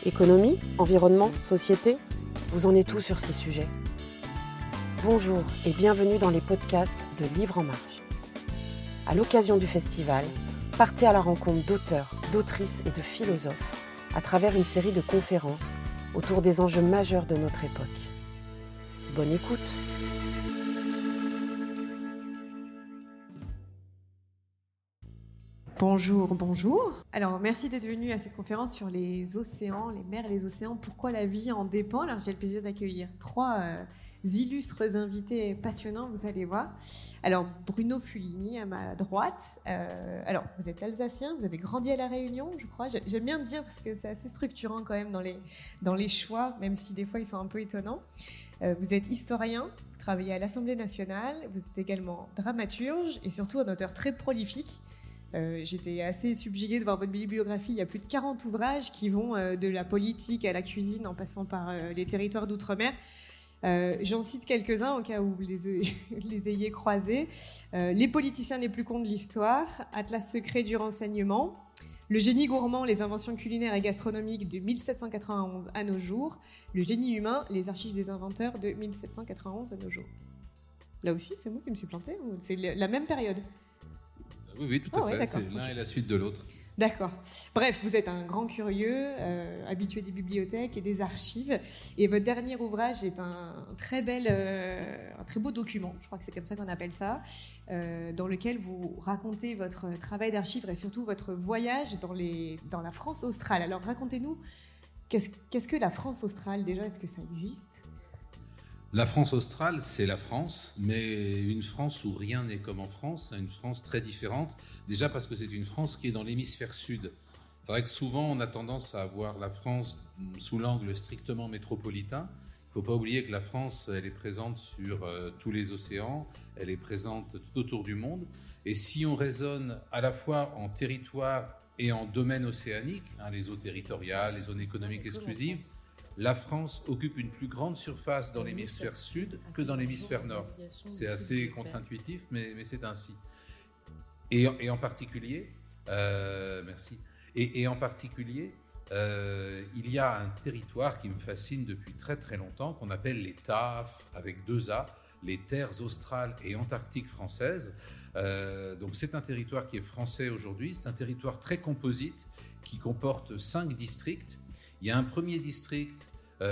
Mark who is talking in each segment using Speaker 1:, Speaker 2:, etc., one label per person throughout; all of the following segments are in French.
Speaker 1: Économie, environnement, société, vous en êtes tous sur ces sujets. Bonjour et bienvenue dans les podcasts de Livres en Marche. À l'occasion du festival, partez à la rencontre d'auteurs, d'autrices et de philosophes à travers une série de conférences autour des enjeux majeurs de notre époque. Bonne écoute!
Speaker 2: Bonjour. Alors, merci d'être venu à cette conférence sur les océans, les mers et les océans. Pourquoi la vie en dépend? Alors, j'ai le plaisir d'accueillir trois illustres invités passionnants, vous allez voir. Alors, Bruno Fulini à ma droite. Alors, vous êtes alsacien, vous avez grandi à La Réunion, je crois. J'aime bien le dire parce que c'est assez structurant quand même dans les choix, même si des fois ils sont un peu étonnants. Vous êtes historien, vous travaillez à l'Assemblée nationale, vous êtes également dramaturge et surtout un auteur très prolifique. J'étais assez subjuguée de voir votre bibliographie. Il y a plus de 40 ouvrages qui vont de la politique à la cuisine en passant par les territoires d'outre-mer. J'en cite quelques-uns au cas où vous les ayez croisés. Les politiciens les plus cons de l'histoire, Atlas secret du renseignement, Le génie gourmand, les inventions culinaires et gastronomiques de 1791 à nos jours, Le génie humain, les archives des inventeurs de 1791 à nos jours. Là aussi, c'est moi qui me suis plantée ou c'est la même période?
Speaker 3: Oui, tout à fait. C'est l'un et la suite de l'autre. D'accord.
Speaker 2: Bref, vous êtes un grand curieux, habitué des bibliothèques et des archives. Et votre dernier ouvrage est un très beau document, je crois que c'est comme ça qu'on appelle ça, dans lequel vous racontez votre travail d'archive et surtout votre voyage dans la France australe. Alors racontez-nous, qu'est-ce que la France australe déjà? Est-ce que ça existe?
Speaker 3: La France australe, c'est la France, mais une France où rien n'est comme en France, une France très différente, déjà parce que c'est une France qui est dans l'hémisphère sud. C'est vrai que souvent on a tendance à voir la France sous l'angle strictement métropolitain. Il ne faut pas oublier que la France, elle est présente sur tous les océans, elle est présente tout autour du monde. Et si on raisonne à la fois en territoire et en domaine océanique, les eaux territoriales, les zones économiques exclusives, la France occupe une plus grande surface dans l'hémisphère sud que dans l'hémisphère nord. C'est assez contre-intuitif, mais c'est ainsi. Et en particulier, merci. Et en particulier, il y a un territoire qui me fascine depuis très très longtemps, qu'on appelle les TAF, avec 2 A, les terres australes et antarctiques françaises. Donc c'est un territoire qui est français aujourd'hui, c'est un territoire très composite, qui comporte 5 districts. Il y a un premier district,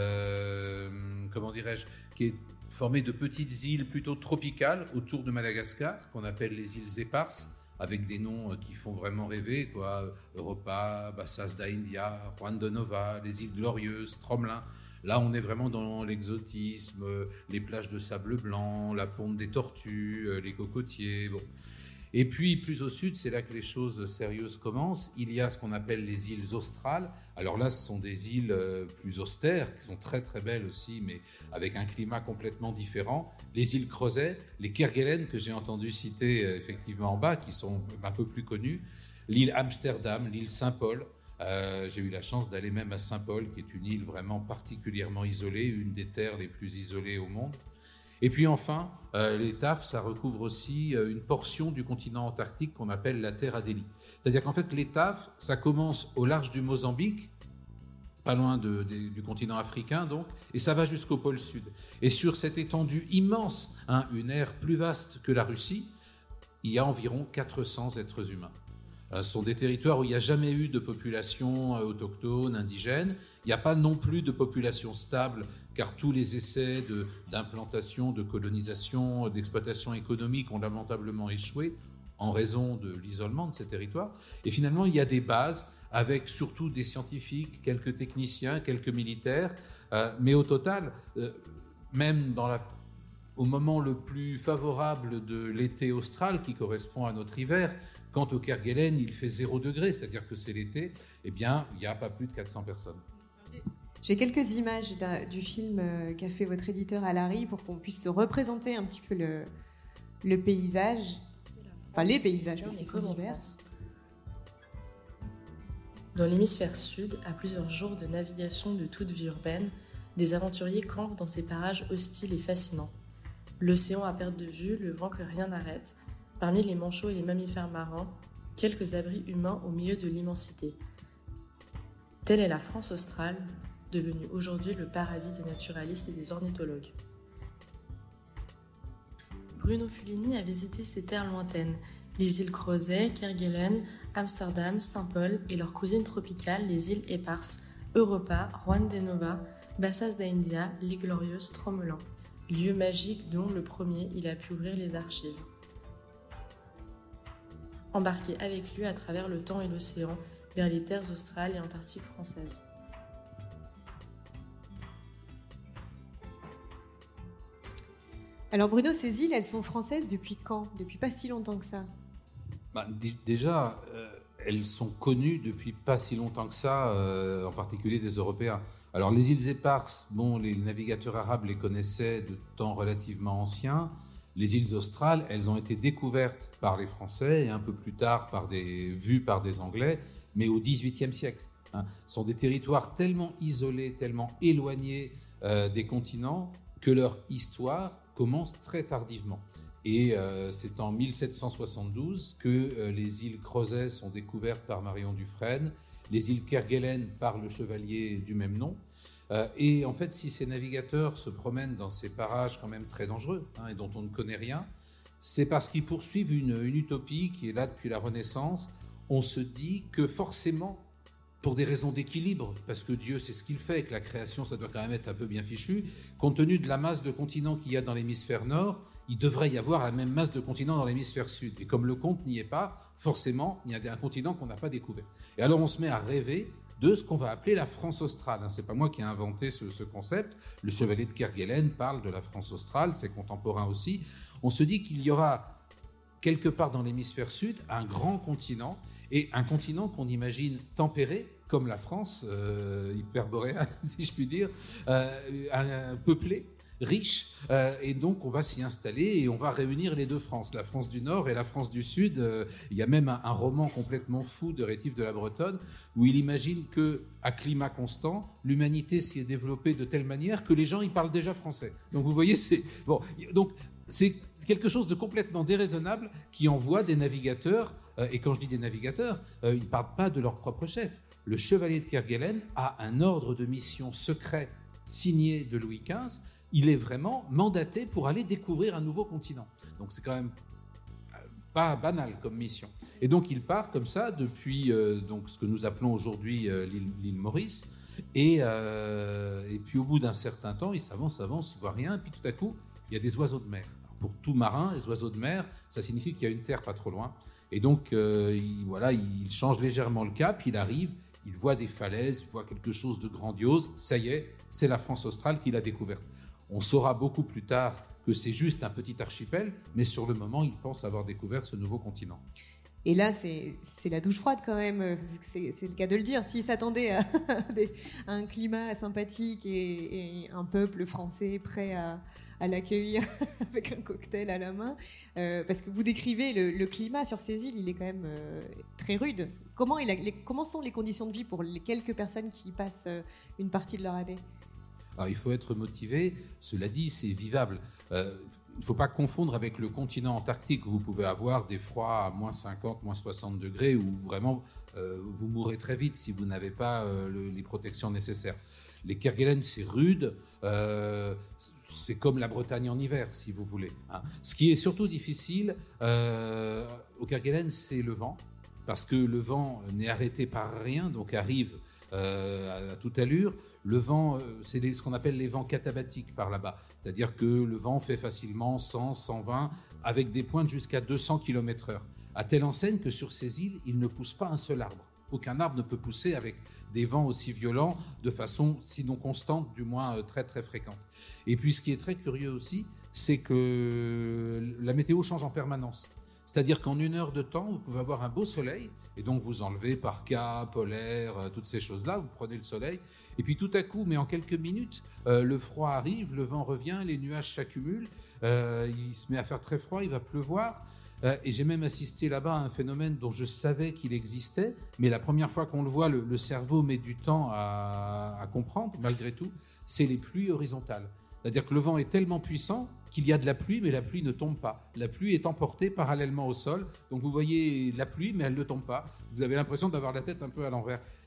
Speaker 3: qui est formé de petites îles plutôt tropicales autour de Madagascar, qu'on appelle les îles éparses, avec des noms qui font vraiment rêver, Europa, Bassas da India, Juan de Nova, les îles Glorieuses, Tromelin. Là, on est vraiment dans l'exotisme, les plages de sable blanc, la ponte des tortues, les cocotiers, bon. Et puis, plus au sud, c'est là que les choses sérieuses commencent. Il y a ce qu'on appelle les îles australes. Alors là, ce sont des îles plus austères, qui sont très très belles aussi, mais avec un climat complètement différent. Les îles Crozet, les Kerguelen, que j'ai entendu citer effectivement en bas, qui sont un peu plus connues. L'île Amsterdam, l'île Saint-Paul. J'ai eu la chance d'aller même à Saint-Paul, qui est une île vraiment particulièrement isolée, une des terres les plus isolées au monde. Et puis enfin, les TAF, ça recouvre aussi une portion du continent antarctique qu'on appelle la Terre Adélie. C'est-à-dire qu'en fait, les TAF, ça commence au large du Mozambique, pas loin du continent africain donc, et ça va jusqu'au pôle sud. Et sur cette étendue immense, une aire plus vaste que la Russie, il y a environ 400 êtres humains. Ce sont des territoires où il n'y a jamais eu de population autochtone, indigène. Il n'y a pas non plus de population stable, car tous les essais d'implantation, de colonisation, d'exploitation économique ont lamentablement échoué en raison de l'isolement de ces territoires. Et finalement, il y a des bases avec surtout des scientifiques, quelques techniciens, quelques militaires. Mais au total, même au moment le plus favorable de l'été austral, qui correspond à notre hiver, quand au Kerguelen, il fait 0 degré, c'est-à-dire que c'est l'été, eh bien, il n'y a pas plus de 400 personnes.
Speaker 2: J'ai quelques images du film qu'a fait votre éditeur à Larry pour qu'on puisse se représenter un petit peu le paysage. Enfin, les paysages, parce qu'ils sont divers.
Speaker 4: Dans l'hémisphère sud, à plusieurs jours de navigation de toute vie urbaine, des aventuriers campent dans ces parages hostiles et fascinants. L'océan à perte de vue, le vent que rien n'arrête. Parmi les manchots et les mammifères marins, quelques abris humains au milieu de l'immensité. Telle est la France australe, devenue aujourd'hui le paradis des naturalistes et des ornithologues. Bruno Fulini a visité ces terres lointaines, les îles Crozet, Kerguelen, Amsterdam, Saint-Paul et leurs cousines tropicales, les îles Éparses, Europa, Juan de Nova, Bassas d'India, l'île Glorieuse, Tromelin. Lieu magique dont, le premier, il a pu ouvrir les archives. Embarqué avec lui à travers le temps et l'océan, vers les terres australes et antarctiques françaises.
Speaker 2: Alors Bruno, ces îles, elles sont françaises depuis quand? Depuis pas si longtemps que ça.
Speaker 3: Déjà, elles sont connues depuis pas si longtemps que ça, en particulier des Européens. Alors les îles Éparses, les navigateurs arabes les connaissaient de temps relativement anciens. Les îles australes, elles ont été découvertes par les Français et un peu plus tard vues par des Anglais, mais au XVIIIe siècle. Ce sont des territoires tellement isolés, tellement éloignés des continents que leur histoire commence très tardivement. Et c'est en 1772 que les îles Crozet sont découvertes par Marion Dufresne, les îles Kerguelen par le chevalier du même nom. Et en fait, si ces navigateurs se promènent dans ces parages quand même très dangereux et dont on ne connaît rien, c'est parce qu'ils poursuivent une utopie qui est là depuis la Renaissance. On se dit que forcément, pour des raisons d'équilibre, parce que Dieu sait ce qu'il fait et que la création, ça doit quand même être un peu bien fichu, compte tenu de la masse de continents qu'il y a dans l'hémisphère nord, il devrait y avoir la même masse de continents dans l'hémisphère sud. Et comme le compte n'y est pas, forcément, il y a un continent qu'on n'a pas découvert. Et alors on se met à rêver de ce qu'on va appeler la France australe. C'est pas moi qui ai inventé ce concept. Le chevalier de Kerguelen parle de la France australe, ses contemporains aussi. On se dit qu'il y aura quelque part dans l'hémisphère sud un grand continent, et un continent qu'on imagine tempéré, comme la France, hyperboréale, si je puis dire, peuplé, riche, et donc on va s'y installer et on va réunir les deux France, la France du Nord et la France du Sud. Il y a même un roman complètement fou de Rétif de la Bretonne où il imagine qu'à climat constant, l'humanité s'y est développée de telle manière que les gens y parlent déjà français. Donc vous voyez, c'est quelque chose de complètement déraisonnable qui envoie des navigateurs, et quand je dis des navigateurs, ils ne parlent pas de leur propre chef. Le chevalier de Kerguelen a un ordre de mission secret signé de Louis XV. Il est vraiment mandaté pour aller découvrir un nouveau continent. Donc c'est quand même pas banal comme mission. Et donc il part comme ça depuis ce que nous appelons aujourd'hui l'île Maurice. Et puis au bout d'un certain temps, il s'avance, il voit rien. Et puis tout à coup, il y a des oiseaux de mer. Alors, pour tout marin, les oiseaux de mer, ça signifie qu'il y a une terre pas trop loin. Et donc il change légèrement le cap, il arrive, il voit des falaises, il voit quelque chose de grandiose. Ça y est, c'est la France australe qu'il a découverte. On saura beaucoup plus tard que c'est juste un petit archipel, mais sur le moment, il pense avoir découvert ce nouveau continent.
Speaker 2: Et là, c'est la douche froide quand même, c'est le cas de le dire. S'ils s'attendaient à un climat sympathique et un peuple français prêt à l'accueillir avec un cocktail à la main, parce que vous décrivez le climat sur ces îles, il est quand même très rude. Comment sont les conditions de vie pour les quelques personnes qui y passent une partie de leur année ?
Speaker 3: Alors, il faut être motivé. Cela dit, c'est vivable. Il ne faut pas confondre avec le continent antarctique où vous pouvez avoir des froids à moins 50, moins 60 degrés où vraiment vous mourrez très vite si vous n'avez pas les protections nécessaires. Les Kerguelen, c'est rude, c'est comme la Bretagne en hiver, si vous voulez. Ce qui est surtout difficile au Kerguelen, c'est le vent, parce que le vent n'est arrêté par rien, donc arrive à toute allure. Le vent, c'est ce qu'on appelle les vents katabatiques par là-bas, c'est-à-dire que le vent fait facilement 100, 120, avec des pointes jusqu'à 200 km/h, à telle enseigne que sur ces îles, il ne pousse pas un seul arbre. Aucun arbre ne peut pousser avec des vents aussi violents, de façon sinon constante, du moins très très fréquente. Et puis ce qui est très curieux aussi, c'est que la météo change en permanence. C'est-à-dire qu'en une heure de temps, vous pouvez avoir un beau soleil, et donc vous enlevez parka, polaire, toutes ces choses-là, vous prenez le soleil, et puis tout à coup, mais en quelques minutes, le froid arrive, le vent revient, les nuages s'accumulent, il se met à faire très froid, il va pleuvoir, et j'ai même assisté là-bas à un phénomène dont je savais qu'il existait, mais la première fois qu'on le voit, le cerveau met du temps à comprendre, malgré tout, c'est les pluies horizontales. C'est-à-dire que le vent est tellement puissant qu'il y a de la pluie, mais la pluie ne tombe pas. La pluie est emportée parallèlement au sol. Donc vous voyez la pluie, mais elle ne tombe pas. Vous avez l'impression d'avoir la tête un peu à l'envers.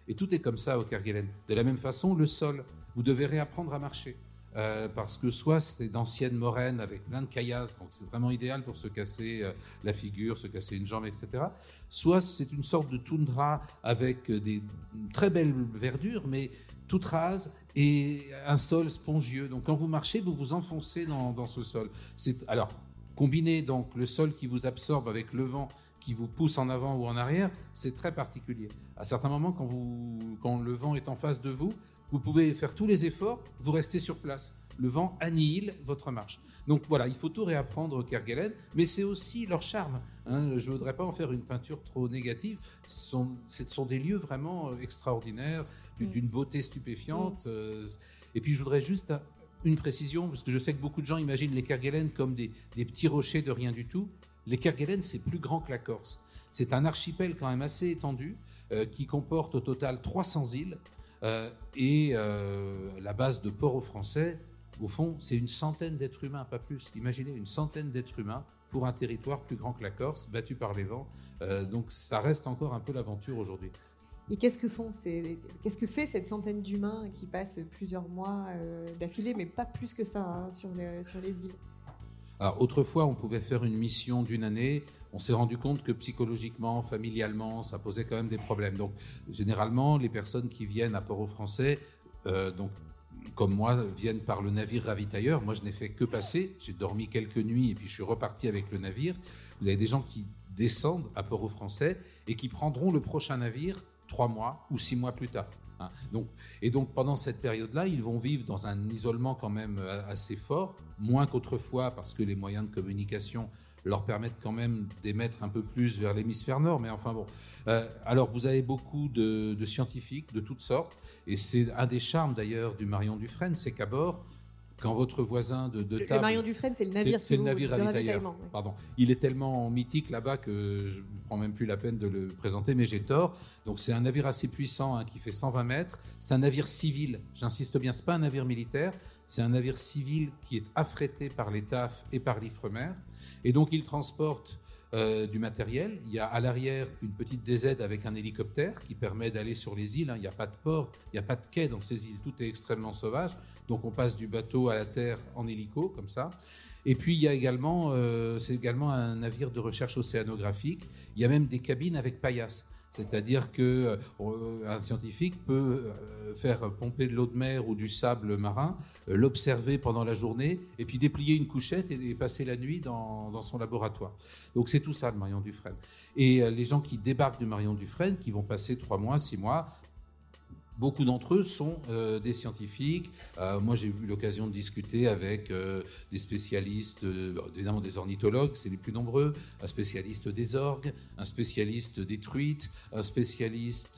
Speaker 3: Et tout est comme ça au Kerguelen. De la même façon, le sol, vous devez réapprendre à marcher. Parce que soit c'est d'anciennes moraines avec plein de caillasses, donc c'est vraiment idéal pour se casser la figure, se casser une jambe, etc. Soit c'est une sorte de toundra avec des très belles verdures, mais toute rase et un sol spongieux. Donc quand vous marchez, vous vous enfoncez dans ce sol. Alors, combiner donc le sol qui vous absorbe avec le vent qui vous pousse en avant ou en arrière, c'est très particulier. À certains moments, quand le vent est en face de vous, vous pouvez faire tous les efforts, vous restez sur place. Le vent annihile votre marche. Donc voilà, il faut tout réapprendre au Kerguelen, mais c'est aussi leur charme. Hein. Je ne voudrais pas en faire une peinture trop négative. Ce sont des lieux vraiment extraordinaires, d'une beauté stupéfiante. Et puis je voudrais juste une précision, parce que je sais que beaucoup de gens imaginent les Kerguelen comme des petits rochers de rien du tout. Les Kerguelen, c'est plus grand que la Corse. C'est un archipel quand même assez étendu, qui comporte au total 300 îles. La base de Port-au-Français, au fond, c'est une centaine d'êtres humains, pas plus. Imaginez une centaine d'êtres humains pour un territoire plus grand que la Corse, battu par les vents. Donc ça reste encore un peu l'aventure aujourd'hui.
Speaker 2: Et qu'est-ce que fait cette centaine d'humains qui passent plusieurs mois d'affilée, mais pas plus que ça, hein, sur les îles?
Speaker 3: Alors, autrefois, on pouvait faire une mission d'une année. On s'est rendu compte que psychologiquement, familialement, ça posait quand même des problèmes. Donc, généralement, les personnes qui viennent à Port-au-Français, donc comme moi, viennent par le navire ravitailleur. Moi, je n'ai fait que passer. J'ai dormi quelques nuits et puis je suis reparti avec le navire. Vous avez des gens qui descendent à Port-au-Français et qui prendront le prochain navire 3 mois ou 6 mois plus tard. Hein. Donc pendant cette période-là, ils vont vivre dans un isolement quand même assez fort, moins qu'autrefois parce que les moyens de communication leur permettent quand même d'émettre un peu plus vers l'hémisphère nord, mais enfin bon. Alors vous avez beaucoup de scientifiques de toutes sortes, et c'est un des charmes d'ailleurs du Marion Dufresne, c'est qu'à bord, quand votre voisin de table...
Speaker 2: Le Marion Dufresne, c'est le navire
Speaker 3: c'est le navire
Speaker 2: de
Speaker 3: ravitailleur.
Speaker 2: Ouais.
Speaker 3: Pardon. Il est tellement mythique là-bas que je ne prends même plus la peine de le présenter, mais j'ai tort. Donc c'est un navire assez puissant, hein, qui fait 120 mètres. C'est un navire civil, j'insiste bien, ce n'est pas un navire militaire. C'est un navire civil qui est affrété par les TAF et par l'Ifremer. Et donc il transporte du matériel. Il y a à l'arrière une petite DZ avec un hélicoptère qui permet d'aller sur les îles. Hein. Il n'y a pas de port, il n'y a pas de quai dans ces îles. Tout est extrêmement sauvage. Donc on passe du bateau à la terre en hélico, comme ça. Et puis il y a également, c'est également un navire de recherche océanographique. Il y a même des cabines avec paillasse. C'est-à-dire qu'un scientifique peut faire pomper de l'eau de mer ou du sable marin, l'observer pendant la journée, et puis déplier une couchette et passer la nuit dans son laboratoire. Donc c'est tout ça le Marion Dufresne. Et les gens qui débarquent du Marion Dufresne, qui vont passer 3 mois, 6 mois, beaucoup d'entre eux sont des scientifiques. Moi, j'ai eu l'occasion de discuter avec des spécialistes, évidemment des ornithologues, c'est les plus nombreux, un spécialiste des orgues, un spécialiste des truites, une spécialiste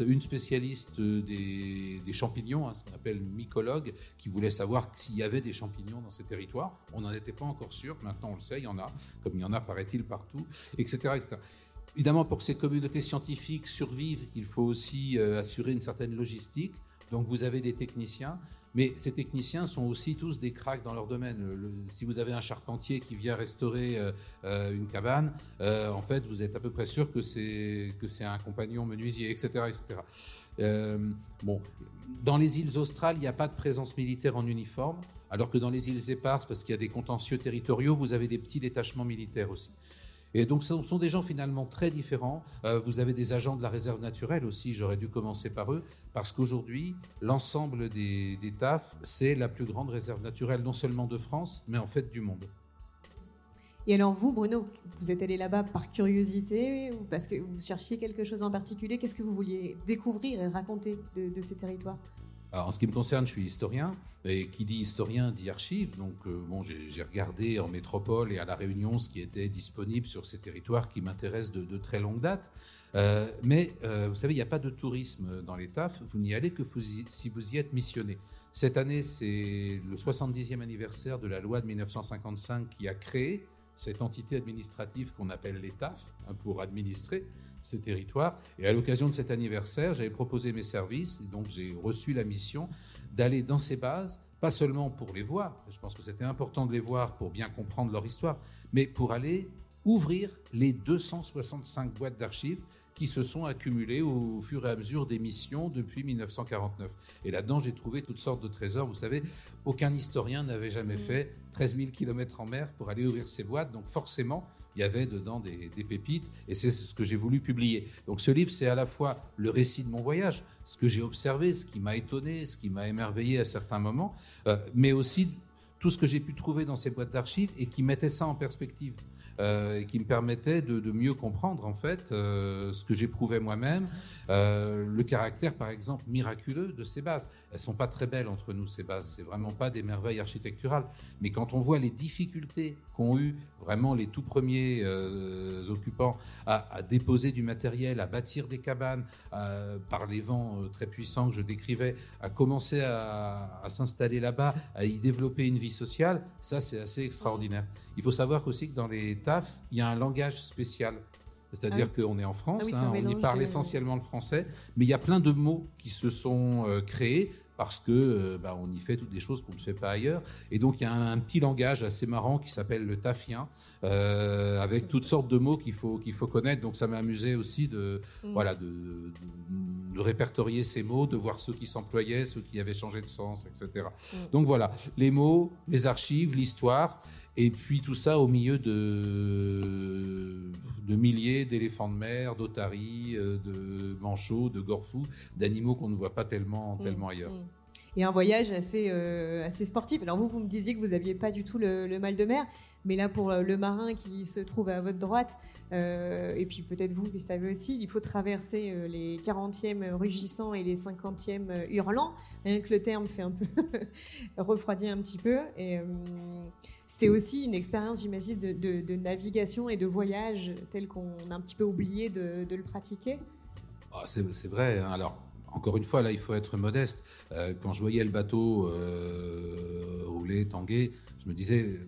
Speaker 3: des champignons, hein, ce qu'on appelle mycologue, qui voulait savoir s'il y avait des champignons dans ces territoires. On n'en était pas encore sûr, maintenant on le sait, il y en a, comme il y en a, paraît-il, partout, etc., etc. Évidemment, pour que ces communautés scientifiques survivent, il faut aussi assurer une certaine logistique. Donc vous avez des techniciens, mais ces techniciens sont aussi tous des cracks dans leur domaine. Si vous avez un charpentier qui vient restaurer une cabane, en fait, vous êtes à peu près sûr que c'est un compagnon menuisier, etc., etc. Bon, dans les îles australes, il n'y a pas de présence militaire en uniforme, alors que dans les îles éparses, parce qu'il y a des contentieux territoriaux, vous avez des petits détachements militaires aussi. Et donc, ce sont des gens finalement très différents. Vous avez des agents de la réserve naturelle aussi, j'aurais dû commencer par eux, parce qu'aujourd'hui, l'ensemble des TAF, c'est la plus grande réserve naturelle, non seulement de France, mais en fait du monde.
Speaker 2: Et alors vous, Bruno, vous êtes allé là-bas par curiosité ou parce que vous cherchiez quelque chose en particulier? Qu'est-ce que vous vouliez découvrir et raconter de ces territoires?
Speaker 3: Alors, en ce qui me concerne, je suis historien, et qui dit historien dit archive. Donc, j'ai regardé en métropole et à La Réunion ce qui était disponible sur ces territoires qui m'intéressent de très longue date. Mais vous savez, il n'y a pas de tourisme dans les TAF. Vous n'y allez que si vous y êtes missionné. Cette année, c'est le 70e anniversaire de la loi de 1955 qui a créé cette entité administrative qu'on appelle les TAF, hein, pour administrer ces territoires. Et à l'occasion de cet anniversaire, j'avais proposé mes services, et donc j'ai reçu la mission d'aller dans ces bases, pas seulement pour les voir, je pense que c'était important de les voir pour bien comprendre leur histoire, mais pour aller ouvrir les 265 boîtes d'archives qui se sont accumulés au fur et à mesure des missions depuis 1949. Et là-dedans, j'ai trouvé toutes sortes de trésors. Vous savez, aucun historien n'avait jamais fait 13 000 km en mer pour aller ouvrir ses boîtes. Donc forcément, il y avait dedans des pépites, et c'est ce que j'ai voulu publier. Donc ce livre, c'est à la fois le récit de mon voyage, ce que j'ai observé, ce qui m'a étonné, ce qui m'a émerveillé à certains moments, mais aussi tout ce que j'ai pu trouver dans ces boîtes d'archives et qui mettait ça en perspective. Et qui me permettait de mieux comprendre en fait ce que j'éprouvais moi-même, le caractère par exemple miraculeux de ces bases. Elles sont pas très belles entre nous, ces bases, c'est vraiment pas des merveilles architecturales, mais quand on voit les difficultés qu'ont eu vraiment les tout premiers occupants à déposer du matériel, à bâtir des cabanes, par les vents très puissants que je décrivais, à commencer à s'installer là-bas, à y développer une vie sociale, ça c'est assez extraordinaire. Il faut savoir aussi que dans les TAF, il y a un langage spécial. C'est-à-dire qu'on est en France, on y parle essentiellement le français, mais il y a plein de mots qui se sont créés parce que on y fait toutes des choses qu'on ne fait pas ailleurs. Et donc il y a un petit langage assez marrant qui s'appelle le tafien, avec toutes sortes de mots qu'il faut connaître. Donc ça m'a amusé aussi de répertorier ces mots, de voir ceux qui s'employaient, ceux qui avaient changé de sens, etc. Donc voilà, les mots, les archives, l'histoire. Et puis tout ça au milieu de milliers d'éléphants de mer, d'otaries, de manchots, de gorfous, d'animaux qu'on ne voit pas tellement ailleurs.
Speaker 2: Et un voyage assez sportif. Alors vous me disiez que vous n'aviez pas du tout le mal de mer, mais là pour le marin qui se trouve à votre droite, et puis peut-être vous qui savez aussi, il faut traverser les 40e rugissants et les 50e hurlants. Rien que le terme fait un peu refroidir un petit peu. Et c'est aussi une expérience, j'imagine, de navigation et de voyage tel qu'on a un petit peu oublié de le pratiquer.
Speaker 3: Ah, c'est vrai. Hein. Alors, encore une fois, là, il faut être modeste. Quand je voyais le bateau rouler, tanguer, je me disais,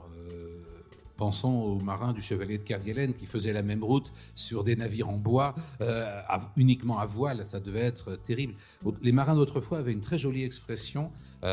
Speaker 3: pensons aux marins du Chevalier de Kerguelen qui faisaient la même route sur des navires en bois, uniquement à voile, ça devait être terrible. Les marins d'autrefois avaient une très jolie expression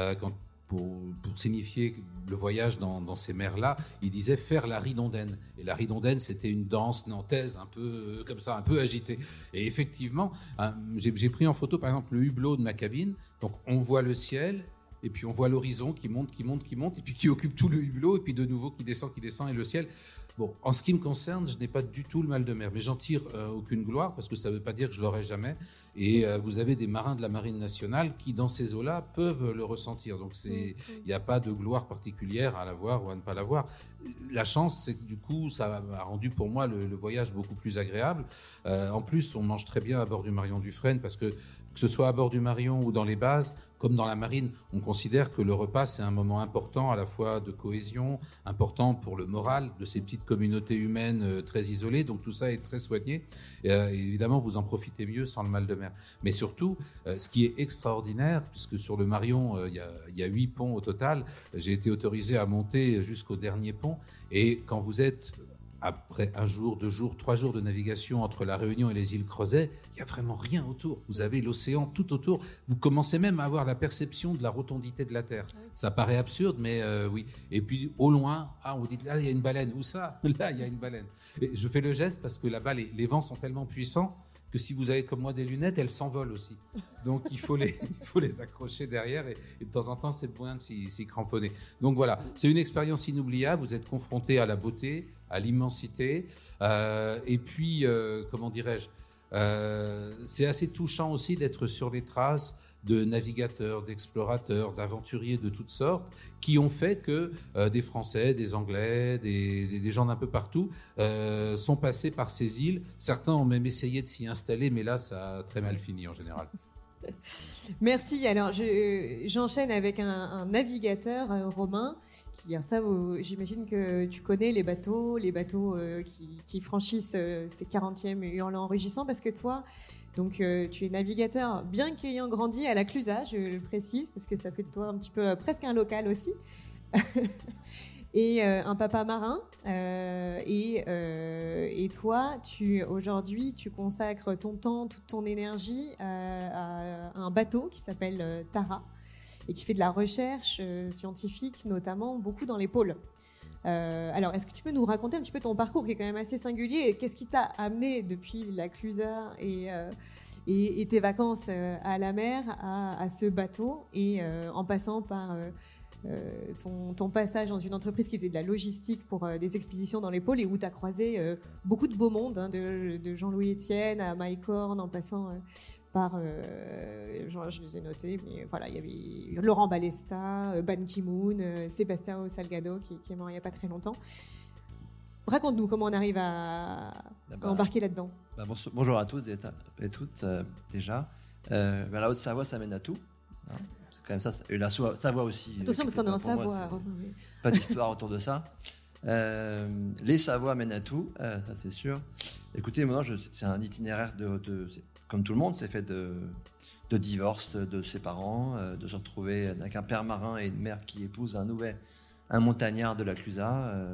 Speaker 3: pour signifier le voyage dans ces mers-là, ils disaient faire la ridondaine. Et la ridondaine, c'était une danse nantaise, un peu comme ça, un peu agitée. Et effectivement, j'ai pris en photo, par exemple, le hublot de ma cabine. Donc, on voit le ciel, et puis on voit l'horizon qui monte, et puis qui occupe tout le hublot, et puis de nouveau qui descend, et le ciel. Bon, en ce qui me concerne, je n'ai pas du tout le mal de mer, mais j'en tire aucune gloire, parce que ça ne veut pas dire que je l'aurai jamais. Et vous avez des marins de la Marine nationale qui, dans ces eaux-là, peuvent le ressentir. Donc, il n'y a pas de gloire particulière à l'avoir ou à ne pas l'avoir. La chance, c'est que du coup, ça a rendu pour moi le voyage beaucoup plus agréable. En plus, on mange très bien à bord du Marion Dufresne, parce que ce soit à bord du Marion ou dans les bases, comme dans la marine, on considère que le repas, c'est un moment important à la fois de cohésion, important pour le moral de ces petites communautés humaines très isolées. Donc tout ça est très soigné. Et évidemment, vous en profitez mieux sans le mal de mer. Mais surtout, ce qui est extraordinaire, puisque sur le Marion, il y a 8 ponts au total, j'ai été autorisé à monter jusqu'au dernier pont. Et quand vous êtes après 1 jour, 2 jours, 3 jours de navigation entre la Réunion et les îles Crozet, il n'y a vraiment rien autour. Vous avez l'océan tout autour. Vous commencez même à avoir la perception de la rotondité de la Terre. Ça paraît absurde, mais oui. Et puis au loin, on vous dit là, il y a une baleine. Où ça? Là, il y a une baleine. Et je fais le geste parce que là-bas, les vents sont tellement puissants que si vous avez comme moi des lunettes, elles s'envolent aussi. Donc il faut les accrocher derrière et de temps en temps, c'est bien de s'y cramponner. Donc voilà, c'est une expérience inoubliable. Vous êtes confronté à la beauté, à l'immensité. Et puis, comment dirais-je, c'est assez touchant aussi d'être sur les traces de navigateurs, d'explorateurs, d'aventuriers de toutes sortes, qui ont fait que des Français, des Anglais, des gens d'un peu partout sont passés par ces îles. Certains ont même essayé de s'y installer, mais là, ça a très mal fini en général.
Speaker 2: Merci. Alors, j'enchaîne avec un navigateur, Romain, qui, ça, j'imagine que tu connais les bateaux qui franchissent ces 40e hurlants rugissants, parce que toi, donc, tu es navigateur, bien qu'ayant grandi à la Clusaz, je le précise, parce que ça fait de toi un petit peu presque un local aussi. Et un papa marin. Et toi, aujourd'hui, tu consacres ton temps, toute ton énergie à un bateau qui s'appelle Tara et qui fait de la recherche scientifique, notamment beaucoup dans les pôles. Alors, est-ce que tu peux nous raconter un petit peu ton parcours qui est quand même assez singulier et qu'est-ce qui t'a amené depuis la Clusaz et tes vacances à la mer à ce bateau et en passant par ton passage dans une entreprise qui faisait de la logistique pour des expéditions dans les pôles et où tu as croisé beaucoup de beau monde, hein, de Jean-Louis Etienne à Mike Horn en passant par, je les ai notés, mais voilà, il y avait Laurent Balesta, Ban Ki-moon, Sébastien Salgado qui est mort il n'y a pas très longtemps. Raconte-nous comment on arrive à embarquer là-dedans.
Speaker 5: Bonjour à toutes et toutes, déjà. La Haute-Savoie, ça mène à tout. Hein. C'est quand même ça. Et la Savoie aussi.
Speaker 2: Attention, parce qu'on est en Savoie.
Speaker 5: Pas d'histoire autour de ça. Les Savoies mènent à tout, ça c'est sûr. Écoutez, moi, c'est un itinéraire comme tout le monde, c'est fait de divorce de ses parents, de se retrouver avec un père marin et une mère qui épouse un montagnard de la Clusaz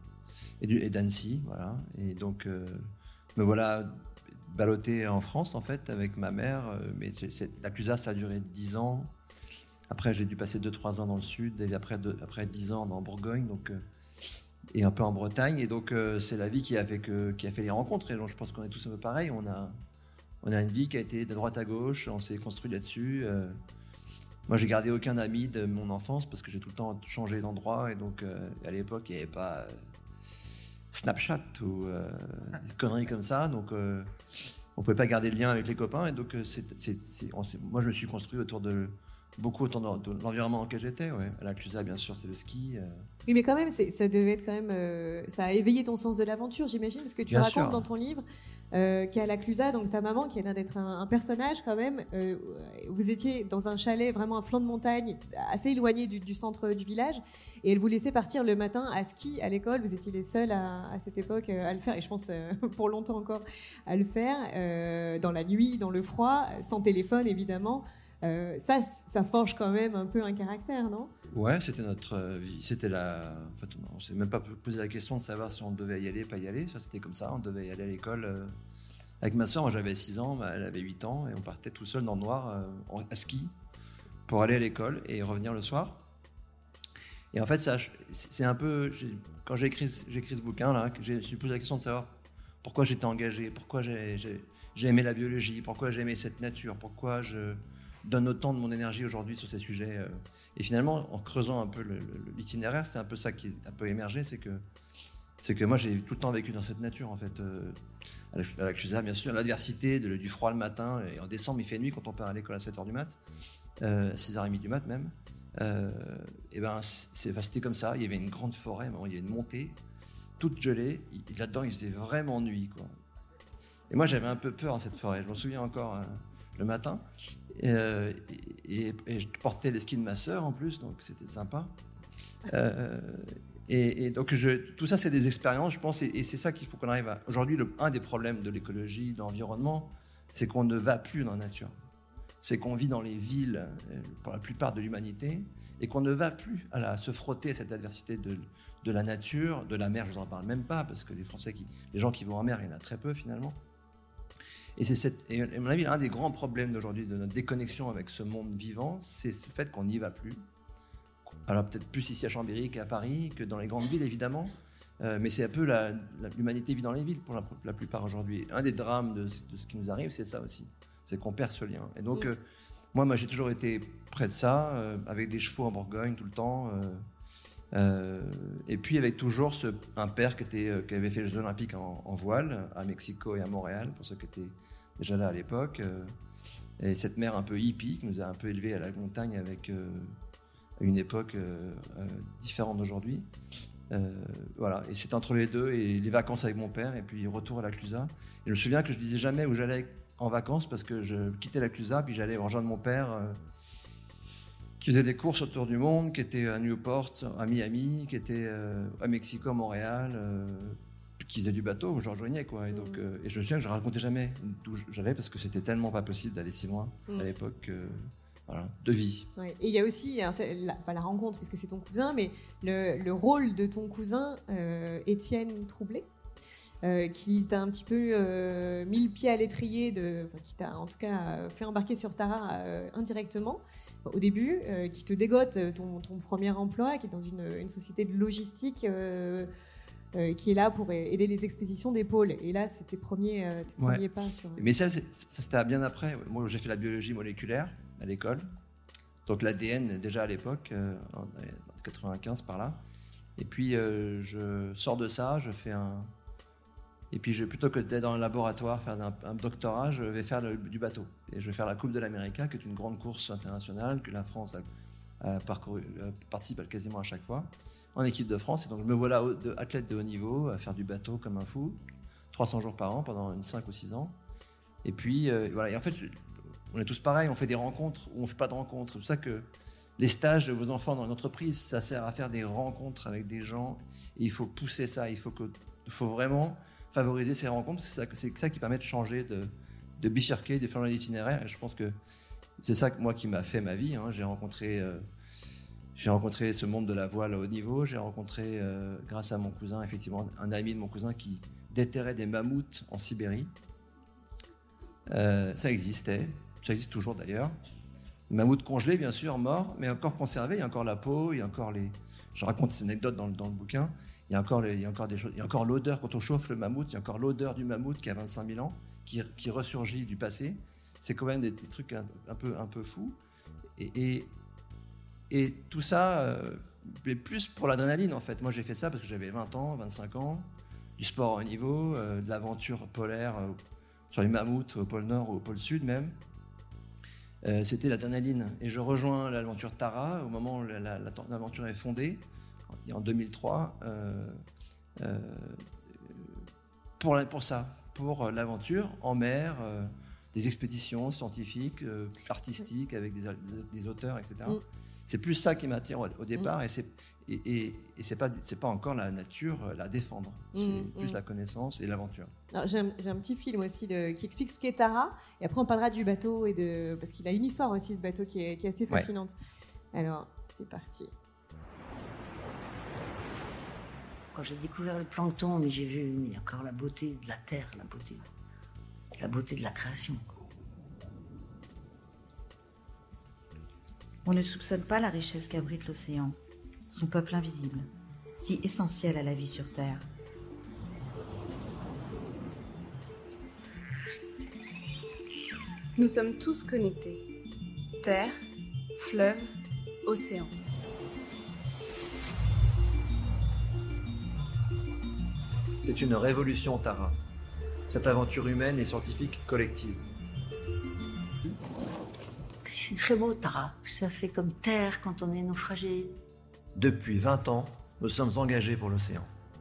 Speaker 5: et d'Annecy, voilà. Et donc, me voilà ballotté en France, en fait, avec ma mère. Mais la Clusaz, ça a duré 10 ans. Après, j'ai dû passer 2-3 ans dans le sud, et après 10 ans en Bourgogne, donc, et un peu en Bretagne. Et donc, c'est la vie qui a fait les rencontres. Et donc, je pense qu'on est tous un peu pareil. On a une vie qui a été de droite à gauche, on s'est construit là-dessus. Moi, j'ai gardé aucun ami de mon enfance parce que j'ai tout le temps changé d'endroit. Et donc, à l'époque, il n'y avait pas Snapchat ou des conneries comme ça. Donc, on ne pouvait pas garder le lien avec les copains. Et donc, moi, je me suis construit autour de l'environnement dans lequel j'étais. Ouais. À la Clusaz, bien sûr, c'est le ski.
Speaker 2: Oui, mais quand même, ça devait être quand même... ça a éveillé ton sens de l'aventure, j'imagine, parce que tu racontes dans ton livre qu'à la Clusaz, donc ta maman, qui a l'air d'être un personnage quand même, vous étiez dans un chalet, vraiment un flanc de montagne, assez éloigné du centre du village, et elle vous laissait partir le matin à ski à l'école. Vous étiez les seuls à cette époque à le faire, et je pense pour longtemps encore à le faire, dans la nuit, dans le froid, sans téléphone évidemment. Ça forge quand même un peu un caractère, non ?
Speaker 5: Ouais, c'était notre vie. En fait, on s'est même pas posé la question de savoir si on devait y aller, pas y aller. Ça, c'était comme ça. On devait y aller à l'école. Avec ma soeur, moi j'avais 6 ans, elle avait 8 ans, et on partait tout seul dans le noir à ski pour aller à l'école et revenir le soir. Et en fait, c'est un peu... Quand j'ai écrit ce bouquin, là, je me suis posé la question de savoir pourquoi j'étais engagé, pourquoi j'ai aimé la biologie, pourquoi j'ai aimé cette nature, pourquoi je donne autant de mon énergie aujourd'hui sur ces sujets. Et finalement, en creusant un peu l'itinéraire, c'est un peu ça qui est un peu émergé, c'est que moi, j'ai tout le temps vécu dans cette nature, en fait. À la Clusaz, bien sûr, l'adversité, du froid le matin, et en décembre, il fait nuit quand on part à l'école à 7h du mat, 6h30 du mat même. Et ben, c'était comme ça, il y avait une grande forêt, il y avait une montée, toute gelée, là-dedans, il faisait vraiment nuit, quoi. Et moi, j'avais un peu peur dans cette forêt, je m'en souviens encore, le matin. Et je portais les skis de ma sœur en plus, donc c'était sympa. Et donc tout ça, c'est des expériences, je pense, et c'est ça qu'il faut qu'on arrive à. Aujourd'hui, un des problèmes de l'écologie, de l'environnement, c'est qu'on ne va plus dans la nature. C'est qu'on vit dans les villes pour la plupart de l'humanité et qu'on ne va plus se frotter à cette adversité de la nature, de la mer. Je vous en parle même pas parce que les gens qui vont en mer, il y en a très peu finalement. Et à mon avis, l'un des grands problèmes d'aujourd'hui de notre déconnexion avec ce monde vivant, c'est le fait qu'on n'y va plus. Alors peut-être plus ici à Chambéry qu'à Paris, que dans les grandes villes évidemment, mais c'est un peu l'humanité vit dans les villes pour la plupart aujourd'hui. Un des drames de ce qui nous arrive, c'est ça aussi, c'est qu'on perd ce lien. Et donc moi j'ai toujours été près de ça, avec des chevaux en Bourgogne tout le temps, et puis avec toujours un père qui avait fait les Jeux Olympiques en voile à Mexico et à Montréal, pour ceux qui étaient déjà là à l'époque, et cette mère un peu hippie qui nous a un peu élevés à la montagne avec une époque différente d'aujourd'hui. Voilà, et c'est entre les deux, et les vacances avec mon père, et puis retour à la Clusaz. Et je me souviens que je disais jamais où j'allais en vacances, parce que je quittais la Clusaz, puis j'allais rejoindre mon père, qui faisait des courses autour du monde, qui était à Newport, à Miami, qui était à Mexico, à Montréal, qui faisait du bateau, où je rejoignais, quoi. Et donc, et je me souviens que je racontais jamais d'où j'allais, parce que c'était tellement pas possible d'aller si loin à l'époque. Voilà, de vie.
Speaker 2: Ouais. Et il y a aussi, pas la rencontre puisque c'est ton cousin, mais le rôle de ton cousin Étienne Troublé, qui t'a un petit peu mis le pied à l'étrier, qui t'a en tout cas fait embarquer sur Tara indirectement au début, qui te dégote ton premier emploi, qui est dans une société de logistique qui est là pour aider les expéditions des pôles. Et là, c'est tes premiers pas sur...
Speaker 5: Mais ça, c'était bien après. Moi, j'ai fait la biologie moléculaire à l'école. Donc l'ADN, déjà à l'époque, en 95 par là. Et puis, je sors de ça, je fais un... Et puis, plutôt que d'être dans un laboratoire, faire un doctorat, je vais faire du bateau. Et je vais faire la Coupe de l'América, qui est une grande course internationale que la France participe quasiment à chaque fois, en équipe de France. Et donc, je me voilà athlète de haut niveau, à faire du bateau comme un fou, 300 jours par an pendant 5 ou 6 ans. Et puis, voilà. Et en fait, on est tous pareils, on fait des rencontres ou on ne fait pas de rencontres. C'est pour ça que les stages de vos enfants dans une entreprise, ça sert à faire des rencontres avec des gens. Et il faut pousser ça, il faut vraiment favoriser ces rencontres. C'est ça qui permet de changer, de bifurquer, de faire un itinéraire. Et je pense que c'est ça qui m'a fait ma vie. J'ai rencontré ce monde de la voile à haut niveau. J'ai rencontré, grâce à mon cousin, effectivement, un ami de mon cousin qui déterrait des mammouths en Sibérie. Ça existait, ça existe toujours d'ailleurs. Les mammouths congelés, bien sûr, morts, mais encore conservés. Il y a encore la peau, il y a encore les... Je raconte ces anecdotes dans le bouquin. Il y a encore des choses. Il y a encore l'odeur, quand on chauffe le mammouth, il y a encore l'odeur du mammouth qui a 25 000 ans, qui ressurgit du passé. C'est quand même des trucs un peu fous. Et tout ça, mais plus pour l'adrénaline, en fait. Moi, j'ai fait ça parce que j'avais 20 ans, 25 ans, du sport à haut niveau, de l'aventure polaire sur les mammouths au pôle Nord ou au pôle Sud même. C'était l'adrénaline. Et je rejoins l'aventure Tara au moment où l'aventure est fondée, en 2003, pour ça, pour l'aventure en mer, des expéditions scientifiques, artistiques, avec des auteurs, etc. C'est plus ça qui m'attire au départ, et c'est pas encore la nature, la défendre. C'est plus la connaissance et l'aventure.
Speaker 2: J'ai un petit film aussi qui explique ce qu'est Tara, et après on parlera du bateau, parce qu'il a une histoire aussi, ce bateau, qui est assez fascinante. Ouais. Alors, c'est parti.
Speaker 6: Quand j'ai découvert le plancton, mais j'ai vu encore la beauté de la terre, la beauté de la création.
Speaker 7: On ne soupçonne pas la richesse qu'abrite l'océan, son peuple invisible, si essentiel à la vie sur Terre.
Speaker 8: Nous sommes tous connectés. Terre, fleuve, océan.
Speaker 5: C'est une révolution, Tara. Cette aventure humaine et scientifique collective.
Speaker 6: C'est très beau, Tara. Ça fait comme terre quand on est naufragé.
Speaker 5: Depuis 20 ans, nous sommes engagés pour l'océan.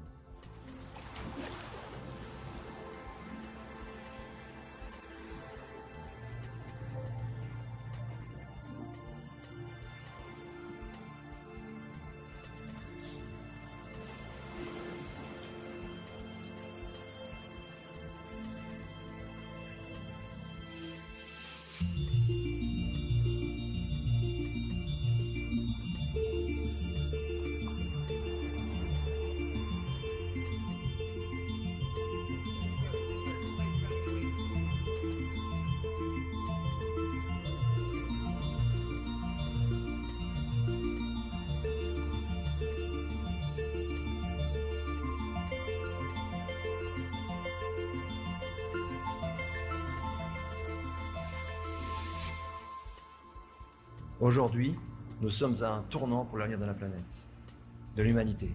Speaker 5: Aujourd'hui, nous sommes à un tournant pour l'avenir de la planète, de l'humanité.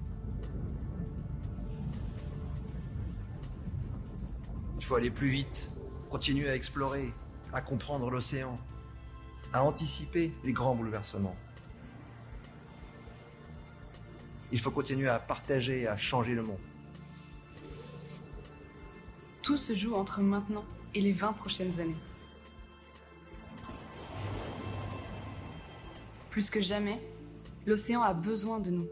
Speaker 5: Il faut aller plus vite, continuer à explorer, à comprendre l'océan, à anticiper les grands bouleversements. Il faut continuer à partager et à changer le monde.
Speaker 8: Tout se joue entre maintenant et les 20 prochaines années. Plus que jamais, l'océan a besoin de nous.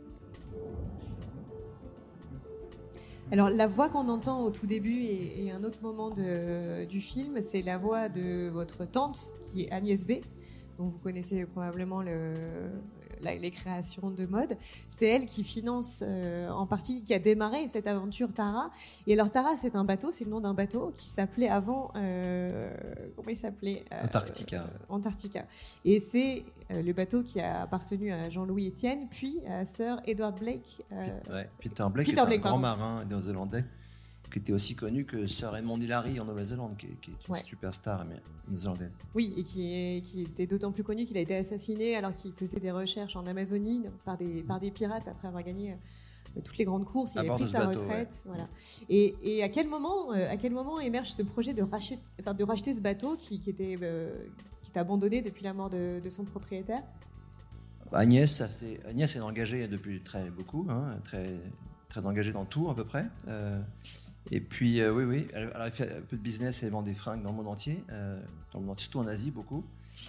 Speaker 2: Alors, la voix qu'on entend au tout début et un autre moment du film, c'est la voix de votre tante, qui est Agnès B., dont vous connaissez probablement les créations de mode. C'est elle qui finance en partie, qui a démarré cette aventure Tara. Et alors Tara, c'est un bateau, c'est le nom d'un bateau qui s'appelait avant... comment il s'appelait Antarctica. Et c'est le bateau qui a appartenu à Jean-Louis Etienne, puis à Sir Edward Blake.
Speaker 5: Peter Blake, qui est un grand marin néo-zélandais, qui était aussi connu que Sir Edmond Hillary en Nouvelle-Zélande, qui est une superstar néo-zélandaise.
Speaker 2: Oui, et qui était d'autant plus connu qu'il a été assassiné alors qu'il faisait des recherches en Amazonie par des pirates après avoir gagné toutes les grandes courses. Il avait pris sa retraite. Ouais. Voilà. Et à quel moment émerge ce projet de racheter ce bateau qui était abandonné depuis la mort de son propriétaire?
Speaker 5: Agnès est engagée depuis beaucoup, très, très engagée dans tout à peu près. Et puis, oui, elle a fait un peu de business, elle vend des fringues dans le monde entier, surtout en Asie, beaucoup.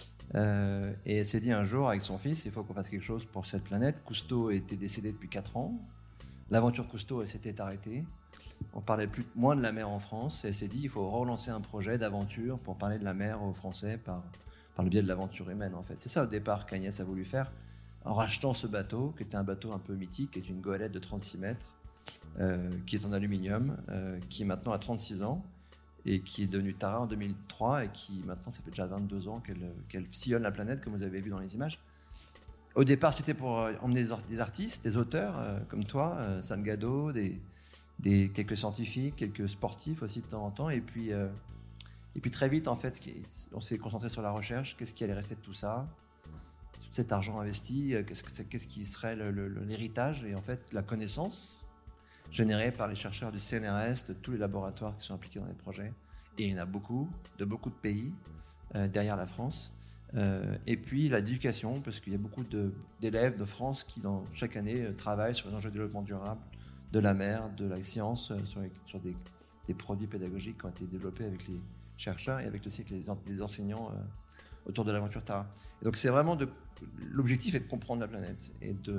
Speaker 5: Et elle s'est dit un jour avec son fils, il faut qu'on fasse quelque chose pour cette planète. Cousteau était décédé depuis 4 ans. L'aventure Cousteau, elle s'était arrêtée. On parlait moins de la mer en France. Et elle s'est dit, il faut relancer un projet d'aventure pour parler de la mer aux Français par le biais de l'aventure humaine, en fait. C'est ça, au départ, qu'Agnès a voulu faire, en rachetant ce bateau, qui était un bateau un peu mythique, qui est une goélette de 36 mètres, qui est en aluminium, qui maintenant a 36 ans, et qui est devenue Tara en 2003, et qui maintenant, ça fait déjà 22 ans qu'elle sillonne la planète, comme vous avez vu dans les images. Au départ, c'était pour emmener des artistes, des auteurs, comme toi, Salgado, quelques scientifiques, quelques sportifs aussi de temps en temps, et puis très vite, en fait, on s'est concentré sur la recherche, qu'est-ce qui allait rester de tout ça, tout cet argent investi, qu'est-ce qui serait l'héritage, et en fait, la connaissance générée par les chercheurs du CNRS, de tous les laboratoires qui sont impliqués dans les projets, et il y en a beaucoup de pays derrière la France. Et puis l'éducation, parce qu'il y a beaucoup d'élèves de France qui, chaque année, travaillent sur les enjeux de développement durable, de la mer, de la science, sur des produits pédagogiques qui ont été développés avec les chercheurs et avec aussi les enseignants autour de l'aventure Tara. Et donc c'est vraiment l'objectif est de comprendre la planète.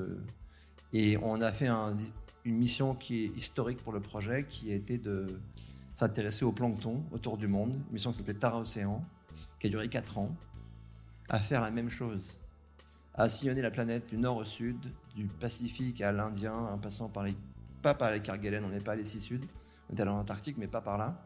Speaker 5: Et on a fait une mission qui est historique pour le projet, qui a été de s'intéresser au plancton autour du monde, une mission qui s'appelait Tara Océan, qui a duré 4 ans, à faire la même chose, à sillonner la planète du nord au sud, du Pacifique à l'Indien, en passant pas par les Kerguelen, on n'est pas allé si sud, on est allé en Antarctique, mais pas par là,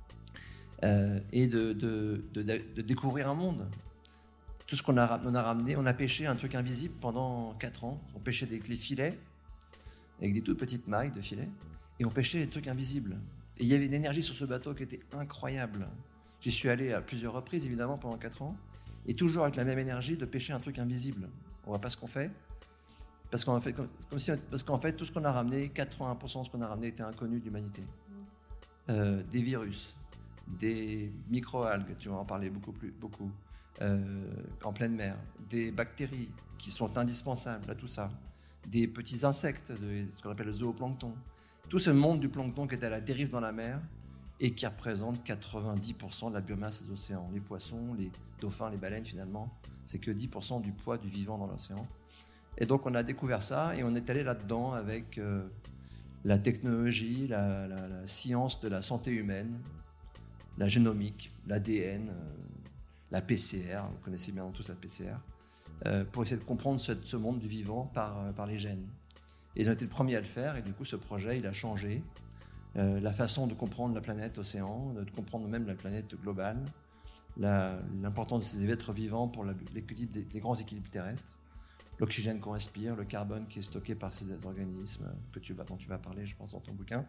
Speaker 5: et de découvrir un monde. Tout ce qu'on a ramené, on a pêché un truc invisible pendant 4 ans, on pêchait des filets, avec des toutes petites mailles de filets, et on pêchait des trucs invisibles. Et il y avait une énergie sur ce bateau qui était incroyable. J'y suis allé à plusieurs reprises, évidemment, pendant 4 ans, et toujours avec la même énergie de pêcher un truc invisible. On voit pas ce qu'on fait, parce qu'en fait, tout ce qu'on a ramené, 80% de ce qu'on a ramené était inconnu de l'humanité. Des virus, des microalgues, tu vas en parler beaucoup, en pleine mer, des bactéries qui sont indispensables à tout ça, des petits insectes, ce qu'on appelle le zooplancton. Tout ce monde du plancton qui est à la dérive dans la mer, et qui représente 90% de la biomasse des océans. Les poissons, les dauphins, les baleines, finalement, c'est que 10% du poids du vivant dans l'océan. Et donc, on a découvert ça, et on est allé là-dedans avec la technologie, la science de la santé humaine, la génomique, l'ADN, la PCR, vous connaissez bien tous la PCR, pour essayer de comprendre ce monde du vivant par les gènes. Et ils ont été le premiers à le faire, et du coup, ce projet, il a changé la façon de comprendre la planète océan, de comprendre même la planète globale, l'importance de ces êtres vivants pour l'équilibre des grands équilibres terrestres, l'oxygène qu'on respire, le carbone qui est stocké par ces organismes dont tu vas parler, je pense, dans ton bouquin,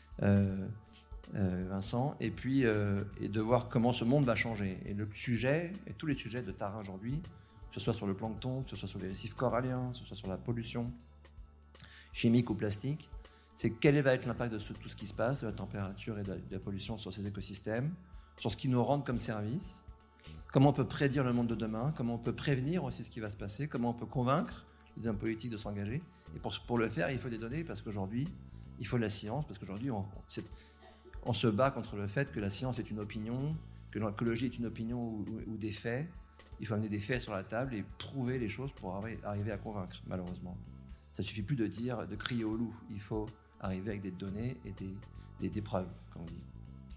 Speaker 5: Vincent, et puis et de voir comment ce monde va changer. Et le sujet, et tous les sujets de Tara aujourd'hui, que ce soit sur le plancton, que ce soit sur les récifs coralliens, que ce soit sur la pollution chimique ou plastique, c'est quel va être l'impact de tout ce qui se passe, de la température et de la pollution sur ces écosystèmes, sur ce qu'ils nous rendent comme service, comment on peut prédire le monde de demain, comment on peut prévenir aussi ce qui va se passer, comment on peut convaincre les hommes politiques de s'engager. Et pour le faire, il faut des données, parce qu'aujourd'hui, il faut de la science, parce qu'aujourd'hui, on se bat contre le fait que la science est une opinion, que l'écologie est une opinion ou des faits. Il faut amener des faits sur la table et prouver les choses pour arriver à convaincre, malheureusement. Ça ne suffit plus de crier au loup, il faut arriver avec des données et des preuves, comme on dit.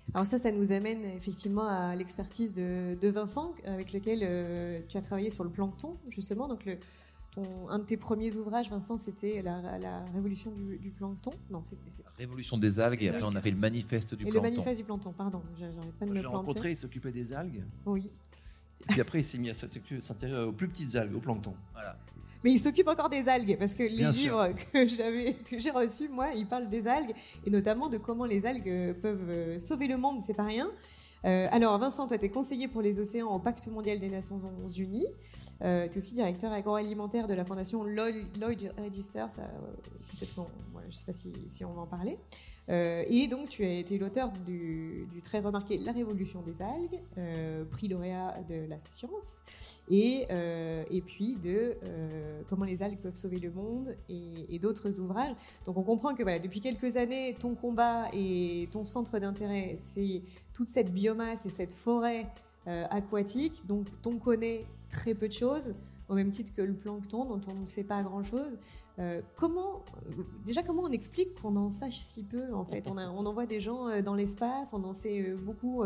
Speaker 2: Alors ça nous amène effectivement à l'expertise de Vincent, avec lequel tu as travaillé sur le plancton, justement. Donc un de tes premiers ouvrages, Vincent, c'était la révolution du plancton. Non, c'est
Speaker 9: la révolution des algues, et après on a fait le manifeste du plancton.
Speaker 2: Et le manifeste du plancton, pardon, j'arrête pas de me planter.
Speaker 5: J'ai rencontré, il s'occupait des algues.
Speaker 2: Oui.
Speaker 5: Et puis après, il s'est mis à s'intéresser aux plus petites algues, au plancton.
Speaker 9: Voilà.
Speaker 2: Mais il s'occupe encore des algues, parce que les
Speaker 5: Bien
Speaker 2: livres que j'ai reçus, moi, ils parlent des algues, et notamment de comment les algues peuvent sauver le monde, c'est pas rien. Alors Vincent, toi tu es conseiller pour les océans au Pacte mondial des Nations Unies, tu es aussi directeur agroalimentaire de la fondation Lloyd Register, peut-être je sais pas si on va en parler, et donc tu as été l'auteur du très remarqué La révolution des algues, prix lauréat de la science, et puis de comment les algues peuvent sauver le monde, et d'autres ouvrages. Donc on comprend que voilà, depuis quelques années, ton combat et ton centre d'intérêt, c'est toute cette biomasse et cette forêt aquatique dont on connaît très peu de choses, au même titre que le plancton dont on ne sait pas grand-chose. Comment on explique qu'on en sache si peu en fait? On envoie des gens dans l'espace, on en sait beaucoup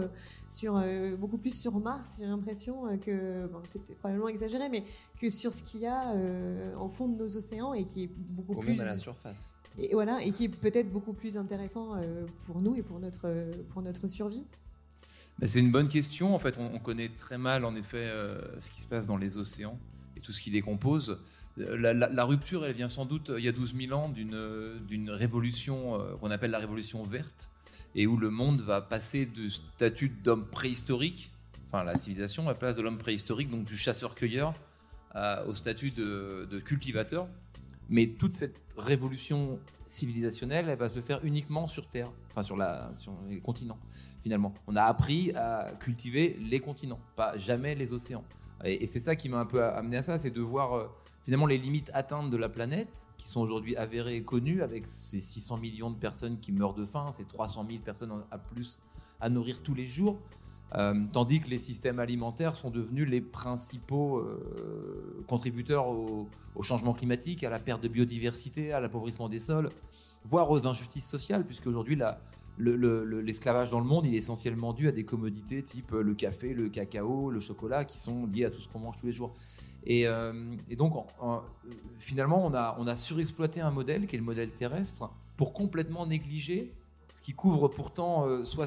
Speaker 2: plus sur Mars, j'ai l'impression que, c'est probablement exagéré, mais que sur ce qu'il y a en fond de nos océans, et qui est beaucoup plus...
Speaker 5: Même à la surface.
Speaker 2: Et voilà, et qui est peut-être beaucoup plus intéressant pour nous et pour notre survie.
Speaker 9: C'est une bonne question. En fait, on connaît très mal, en effet, ce qui se passe dans les océans et tout ce qui les compose. La rupture, elle vient sans doute, il y a 12 000 ans, d'une révolution qu'on appelle la révolution verte, et où le monde va passer du statut d'homme préhistorique, enfin la civilisation, à la place de l'homme préhistorique, donc du chasseur-cueilleur, au statut de cultivateur. Mais toute cette révolution civilisationnelle, elle va se faire uniquement sur Terre, enfin sur les continents, finalement. On a appris à cultiver les continents, pas jamais les océans. Et c'est ça qui m'a un peu amené à ça, c'est de voir finalement les limites atteintes de la planète, qui sont aujourd'hui avérées et connues, avec ces 600 millions de personnes qui meurent de faim, ces 300 000 personnes à plus à nourrir tous les jours. Tandis que les systèmes alimentaires sont devenus les principaux contributeurs au changement climatique, à la perte de biodiversité, à l'appauvrissement des sols, voire aux injustices sociales, puisque aujourd'hui l'esclavage dans le monde, il est essentiellement dû à des commodités type le café, le cacao, le chocolat, qui sont liés à tout ce qu'on mange tous les jours. Et donc finalement on a surexploité un modèle qui est le modèle terrestre pour complètement négliger ce qui couvre pourtant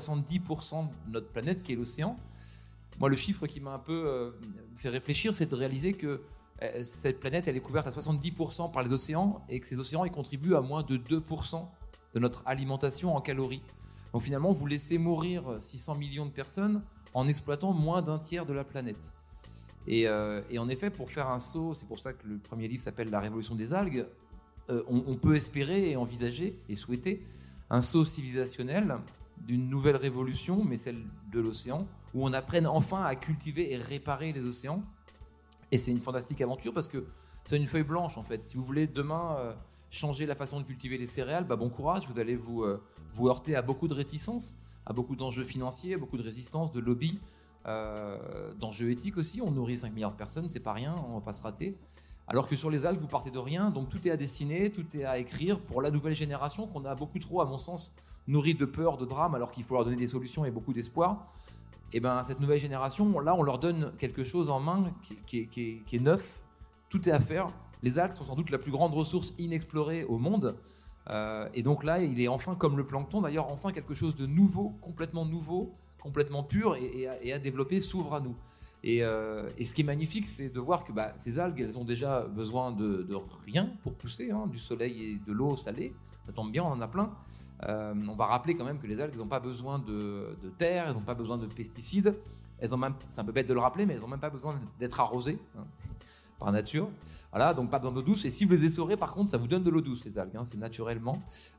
Speaker 9: 70% de notre planète, qui est l'océan. Moi, le chiffre qui m'a un peu fait réfléchir, c'est de réaliser que cette planète, elle est couverte à 70% par les océans, et que ces océans, ils contribuent à moins de 2% de notre alimentation en calories. Donc finalement, vous laissez mourir 600 millions de personnes en exploitant moins d'un tiers de la planète. Et en effet, pour faire un saut, c'est pour ça que le premier livre s'appelle La révolution des algues, on peut espérer et envisager et souhaiter un saut civilisationnel d'une nouvelle révolution, mais celle de l'océan, où on apprenne enfin à cultiver et réparer les océans. Et c'est une fantastique aventure, parce que c'est une feuille blanche en fait. Si vous voulez demain changer la façon de cultiver les céréales, bon courage, vous allez vous heurter à beaucoup de réticences, à beaucoup d'enjeux financiers, à beaucoup de résistance, de lobby, d'enjeux éthiques aussi. On nourrit 5 milliards de personnes, c'est pas rien, on va pas se rater. Alors que sur les algues, vous partez de rien, donc tout est à dessiner, tout est à écrire pour la nouvelle génération qu'on a beaucoup trop, à mon sens, nourrie de peur, de drame, alors qu'il faut leur donner des solutions et beaucoup d'espoir. Et ben cette nouvelle génération, là, on leur donne quelque chose en main qui est neuf, tout est à faire. Les algues sont sans doute la plus grande ressource inexplorée au monde, et donc là, il est enfin, comme le plancton d'ailleurs, enfin quelque chose de nouveau, complètement pur et à développer s'ouvre à nous. Et ce qui est magnifique, c'est de voir que ces algues, elles ont déjà besoin de rien pour pousser, du soleil et de l'eau salée. Ça tombe bien, on en a plein. On va rappeler quand même que les algues, elles n'ont pas besoin de terre, elles n'ont pas besoin de pesticides. Elles ont même, c'est un peu bête de le rappeler, mais elles n'ont même pas besoin d'être arrosées par nature. Voilà, donc pas besoin d'eau douce. Et si vous les essorez, par contre, ça vous donne de l'eau douce, les algues. C'est naturellement.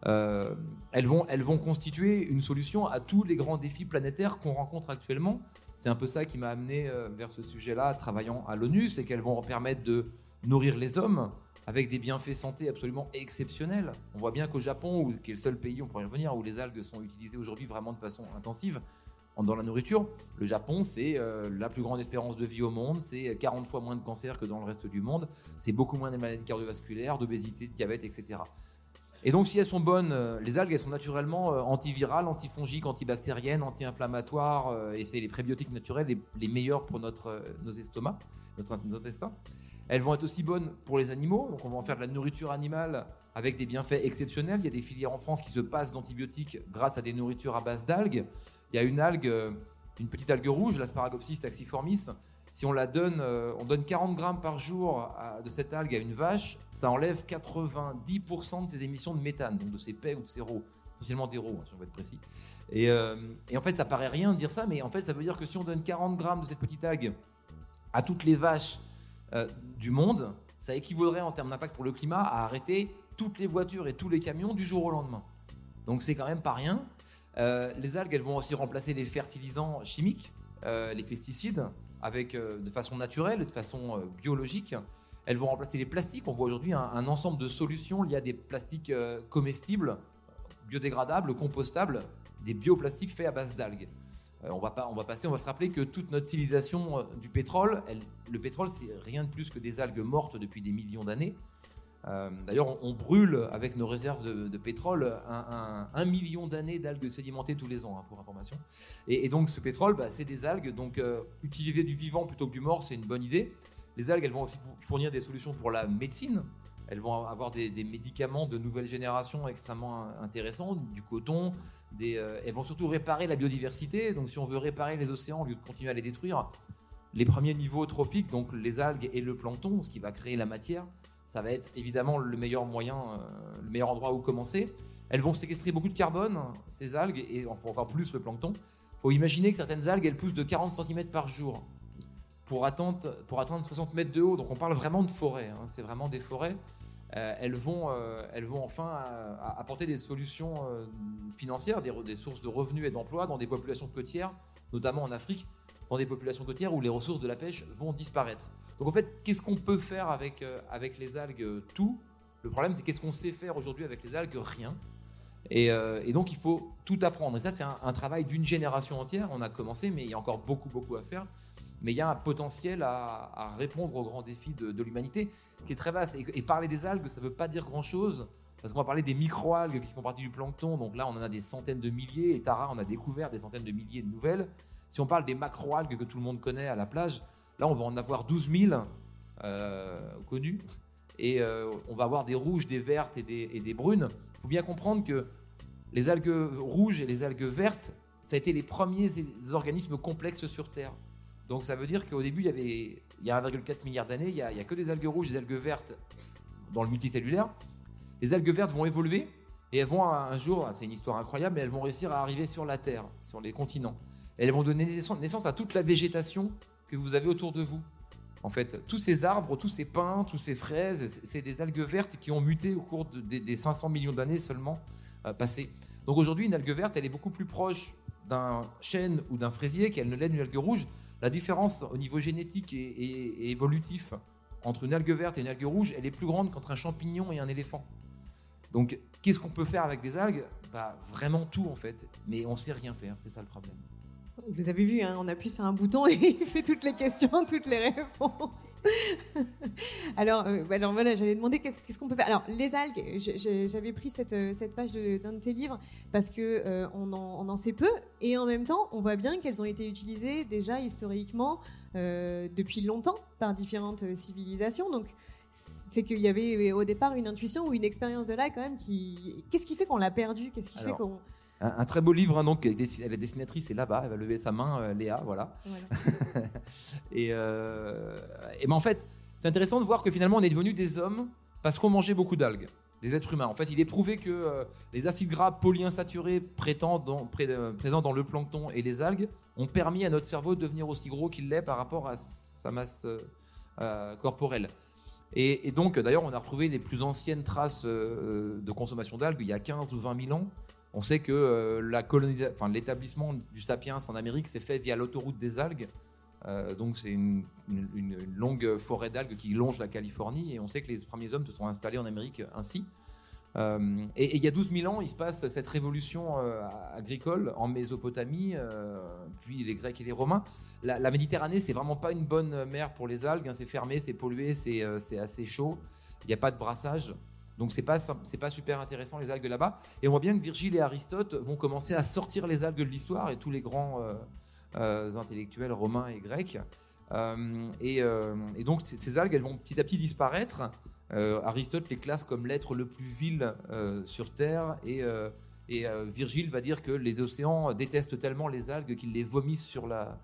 Speaker 9: Elles vont constituer une solution à tous les grands défis planétaires qu'on rencontre actuellement. C'est un peu ça qui m'a amené vers ce sujet-là, travaillant à l'ONU, c'est qu'elles vont permettre de nourrir les hommes avec des bienfaits santé absolument exceptionnels. On voit bien qu'au Japon, qui est le seul pays, on pourrait y revenir, où les algues sont utilisées aujourd'hui vraiment de façon intensive dans la nourriture, le Japon, c'est la plus grande espérance de vie au monde, c'est 40 fois moins de cancers que dans le reste du monde, c'est beaucoup moins de maladies cardiovasculaires, d'obésité, de diabète, etc. Et donc, si elles sont bonnes, les algues, elles sont naturellement antivirales, antifongiques, antibactériennes, anti-inflammatoires, et c'est les prébiotiques naturels les meilleurs pour nos estomacs, nos intestins. Elles vont être aussi bonnes pour les animaux, donc on va en faire de la nourriture animale avec des bienfaits exceptionnels. Il y a des filières en France qui se passent d'antibiotiques grâce à des nourritures à base d'algues. Il y a une petite algue rouge, l'Asparagopsis taxiformis. Si on la donne, on donne 40 grammes par jour de cette algue à une vache, ça enlève 90% de ses émissions de méthane, donc de ses paies ou de ses rots, essentiellement des rots, si on veut être précis. Et en fait, ça paraît rien de dire ça, mais en fait, ça veut dire que si on donne 40 grammes de cette petite algue à toutes les vaches du monde, ça équivaudrait en termes d'impact pour le climat à arrêter toutes les voitures et tous les camions du jour au lendemain. Donc c'est quand même pas rien. Les algues, elles vont aussi remplacer les fertilisants chimiques, les pesticides, de façon naturelle, de façon biologique. Elles vont remplacer les plastiques. On voit aujourd'hui un ensemble de solutions liées à des plastiques comestibles, biodégradables, compostables, des bioplastiques faits à base d'algues. On va se rappeler que toute notre civilisation du pétrole, le pétrole, c'est rien de plus que des algues mortes depuis des millions d'années. D'ailleurs, on brûle avec nos réserves de pétrole 1 million d'années d'algues sédimentées tous les ans, pour information. Et donc, ce pétrole, c'est des algues. Donc, utiliser du vivant plutôt que du mort, c'est une bonne idée. Les algues, elles vont aussi fournir des solutions pour la médecine. Elles vont avoir des médicaments de nouvelle génération extrêmement intéressants, du coton. Elles vont surtout réparer la biodiversité. Donc, si on veut réparer les océans au lieu de continuer à les détruire, les premiers niveaux trophiques, donc les algues et le plancton, ce qui va créer la matière, ça va être évidemment le meilleur moyen, le meilleur endroit où commencer. Elles vont séquestrer beaucoup de carbone, ces algues, et encore plus le plancton. Il faut imaginer que certaines algues, elles poussent de 40 cm par jour pour atteindre 60 mètres de haut. Donc on parle vraiment de forêt, c'est vraiment des forêts. Elles vont enfin apporter des solutions financières, des sources de revenus et d'emplois dans des populations côtières, notamment en Afrique, dans des populations côtières où les ressources de la pêche vont disparaître. Donc en fait, qu'est-ce qu'on peut faire avec les algues? Tout. Le problème, c'est qu'est-ce qu'on sait faire aujourd'hui avec les algues? Rien. Et donc il faut tout apprendre. Et ça, c'est un travail d'une génération entière. On a commencé, mais il y a encore beaucoup à faire. Mais il y a un potentiel à répondre aux grands défis de l'humanité qui est très vaste. Et parler des algues, ça ne veut pas dire grand-chose, parce qu'on va parler des micro-algues qui font partie du plancton. Donc là, on en a des centaines de milliers. Et Tara, on a découvert des centaines de milliers de nouvelles. Si on parle des macro-algues que tout le monde connaît à la plage, là, on va en avoir 12 000 connues. Et on va avoir des rouges, des vertes et des brunes. Il faut bien comprendre que les algues rouges et les algues vertes, ça a été les premiers organismes complexes sur Terre. Donc ça veut dire qu'au début, il y a 1,4 milliard d'années, il n'y a que des algues rouges et des algues vertes dans le multicellulaire. Les algues vertes vont évoluer et elles vont un jour, c'est une histoire incroyable, mais elles vont réussir à arriver sur la Terre, sur les continents. Et elles vont donner naissance à toute la végétation que vous avez autour de vous. En fait, tous ces arbres, tous ces pins, tous ces fraises, c'est des algues vertes qui ont muté au cours des 500 millions d'années seulement passées. Donc aujourd'hui, une algue verte, elle est beaucoup plus proche d'un chêne ou d'un fraisier qu'elle ne l'est d'une algue rouge. La différence au niveau génétique et évolutif entre une algue verte et une algue rouge, elle est plus grande qu'entre un champignon et un éléphant. Donc, qu'est-ce qu'on peut faire avec des algues? Vraiment tout, en fait. Mais on ne sait rien faire, c'est ça le problème.
Speaker 2: Vous avez vu, on appuie sur un bouton et il fait toutes les questions, toutes les réponses. Alors voilà, j'allais demander qu'est-ce qu'on peut faire. Alors, les algues, j'avais pris cette page d'un de tes livres parce qu'on en sait peu et en même temps, on voit bien qu'elles ont été utilisées déjà historiquement depuis longtemps par différentes civilisations. Donc, c'est qu'il y avait au départ une intuition ou une expérience de l'algue quand même Qu'est-ce qui fait qu'on l'a perdue? Qu'est-ce qui fait qu'on...
Speaker 9: Un très beau livre, donc la dessinatrice est là-bas, elle va lever sa main, Léa, voilà. Et en fait, c'est intéressant de voir que finalement on est devenus des hommes parce qu'on mangeait beaucoup d'algues, des êtres humains. En fait, il est prouvé que les acides gras polyinsaturés présents dans le plancton et les algues ont permis à notre cerveau de devenir aussi gros qu'il l'est par rapport à sa masse corporelle. Et donc, d'ailleurs, on a retrouvé les plus anciennes traces de consommation d'algues il y a 15 ou 20 000 ans. On sait que l'établissement du Sapiens en Amérique s'est fait via l'autoroute des algues. Donc c'est une longue forêt d'algues qui longe la Californie. Et on sait que les premiers hommes se sont installés en Amérique ainsi. Et il y a 12 000 ans, il se passe cette révolution agricole en Mésopotamie, puis les Grecs et les Romains. La Méditerranée, c'est vraiment pas une bonne mer pour les algues. C'est fermé, c'est pollué, c'est assez chaud. Il n'y a pas de brassage. Donc c'est pas super intéressant les algues là-bas. Et on voit bien que Virgile et Aristote vont commencer à sortir les algues de l'histoire et tous les grands intellectuels romains et grecs. Et donc ces algues, elles vont petit à petit disparaître. Aristote les classe comme l'être le plus vil sur Terre et Virgile va dire que les océans détestent tellement les algues qu'ils les vomissent sur la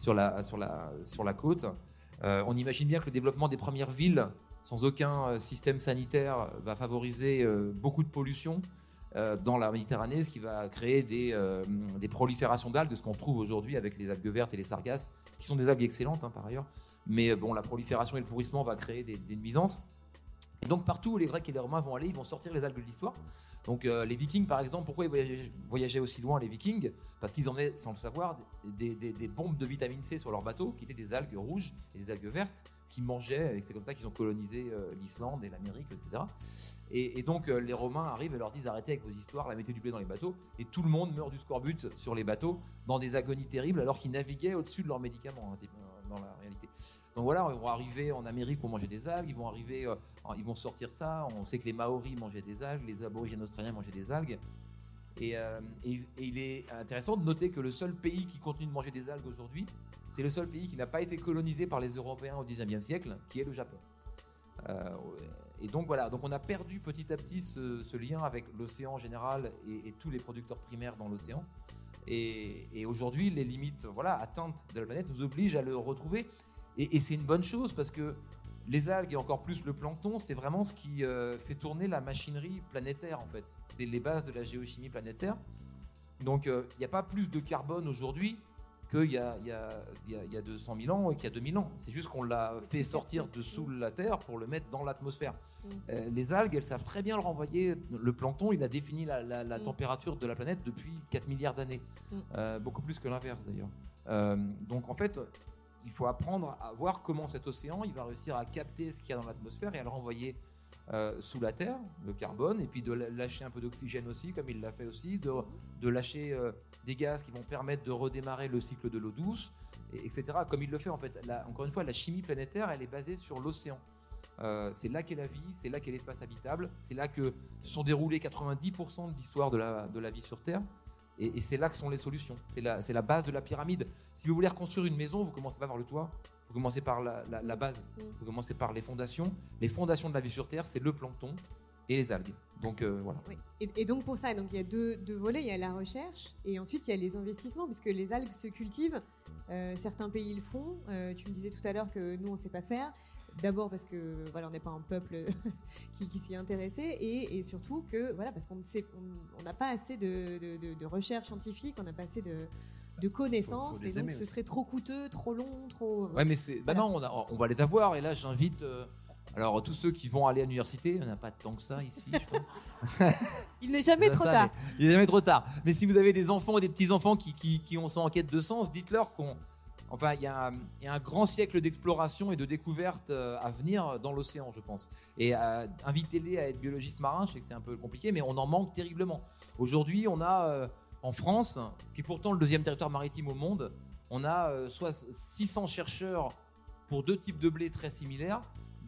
Speaker 9: côte. On imagine bien que le développement des premières villes sans aucun système sanitaire va favoriser beaucoup de pollution dans la Méditerranée, ce qui va créer des proliférations d'algues, ce qu'on trouve aujourd'hui avec les algues vertes et les sargasses, qui sont des algues excellentes par ailleurs. Mais bon, la prolifération et le pourrissement va créer des nuisances. Et donc partout où les Grecs et les Romains vont aller, ils vont sortir les algues de l'histoire. Donc les Vikings par exemple, pourquoi ils voyageaient aussi loin les Vikings? Parce qu'ils emmenaient, sans le savoir, des bombes de vitamine C sur leur bateau, qui étaient des algues rouges et des algues vertes, qu'ils mangeaient, et c'est comme ça qu'ils ont colonisé l'Islande et l'Amérique, etc. Et donc les Romains arrivent et leur disent arrêtez avec vos histoires, la mettez du blé dans les bateaux, et tout le monde meurt du scorbut sur les bateaux, dans des agonies terribles, alors qu'ils naviguaient au-dessus de leurs médicaments, dans la réalité. Donc voilà, ils vont arriver en Amérique pour manger des algues, ils vont sortir ça, on sait que les Maoris mangeaient des algues, les aborigènes australiens mangeaient des algues, et il est intéressant de noter que le seul pays qui continue de manger des algues aujourd'hui, c'est le seul pays qui n'a pas été colonisé par les Européens au 19e siècle, qui est le Japon. Et donc voilà, donc on a perdu petit à petit ce lien avec l'océan en général et tous les producteurs primaires dans l'océan. Et aujourd'hui, les limites atteintes de la planète nous obligent à le retrouver. Et c'est une bonne chose parce que les algues et encore plus le plancton, c'est vraiment ce qui fait tourner la machinerie planétaire en fait. C'est les bases de la géochimie planétaire. Donc il n'y a pas plus de carbone aujourd'hui qu'il y a 200 000 ans et qu'il y a 2000 ans. C'est juste qu'on l'a fait sortir de sous la Terre pour le mettre dans l'atmosphère. Les algues, elles savent très bien le renvoyer. Le plancton, il a défini la température de la planète depuis 4 milliards d'années. Beaucoup plus que l'inverse d'ailleurs. Donc en fait, il faut apprendre à voir comment cet océan, il va réussir à capter ce qu'il y a dans l'atmosphère et à le renvoyer sous la Terre, le carbone, et puis de lâcher un peu d'oxygène aussi, comme il l'a fait aussi, de lâcher des gaz qui vont permettre de redémarrer le cycle de l'eau douce, etc. Comme il le fait en fait. Encore une fois, la chimie planétaire, elle est basée sur l'océan. C'est là qu'est la vie, c'est là qu'est l'espace habitable, c'est là que se sont déroulés 90% de l'histoire de la vie sur Terre. Et c'est là que sont les solutions. C'est la base de la pyramide. Si vous voulez reconstruire une maison, vous commencez pas par le toit, vous commencez par la base. Vous commencez par les fondations. Les fondations de la vie sur Terre, c'est le plancton et les algues. Donc voilà.
Speaker 2: Oui. Et donc pour ça, donc, il y a deux volets. Il y a la recherche et ensuite il y a les investissements, parce que les algues se cultivent. Certains pays le font. Tu me disais tout à l'heure que nous, on ne sait pas faire. D'abord parce que on n'est pas un peuple qui s'y est intéressé, et surtout que parce qu'on n'a pas assez de recherche scientifique, on n'a pas assez de connaissances, et donc ce serait trop coûteux, trop long, trop.
Speaker 9: Ouais, mais non, on va les avoir, et là j'invite. Alors tous ceux qui vont aller à l'université, il n'y en a pas tant que ça ici, je pense.
Speaker 2: Il n'est jamais trop tard.
Speaker 9: Il n'est jamais trop tard. Mais si vous avez des enfants et des petits-enfants qui sont en quête de sens, dites-leur il y a un grand siècle d'exploration et de découverte à venir dans l'océan, je pense. Et invitez-les à être biologistes marins. Je sais que c'est un peu compliqué, mais on en manque terriblement. Aujourd'hui, on a en France, qui est pourtant le deuxième territoire maritime au monde, on a soit 600 chercheurs pour 2 types de blé très similaires,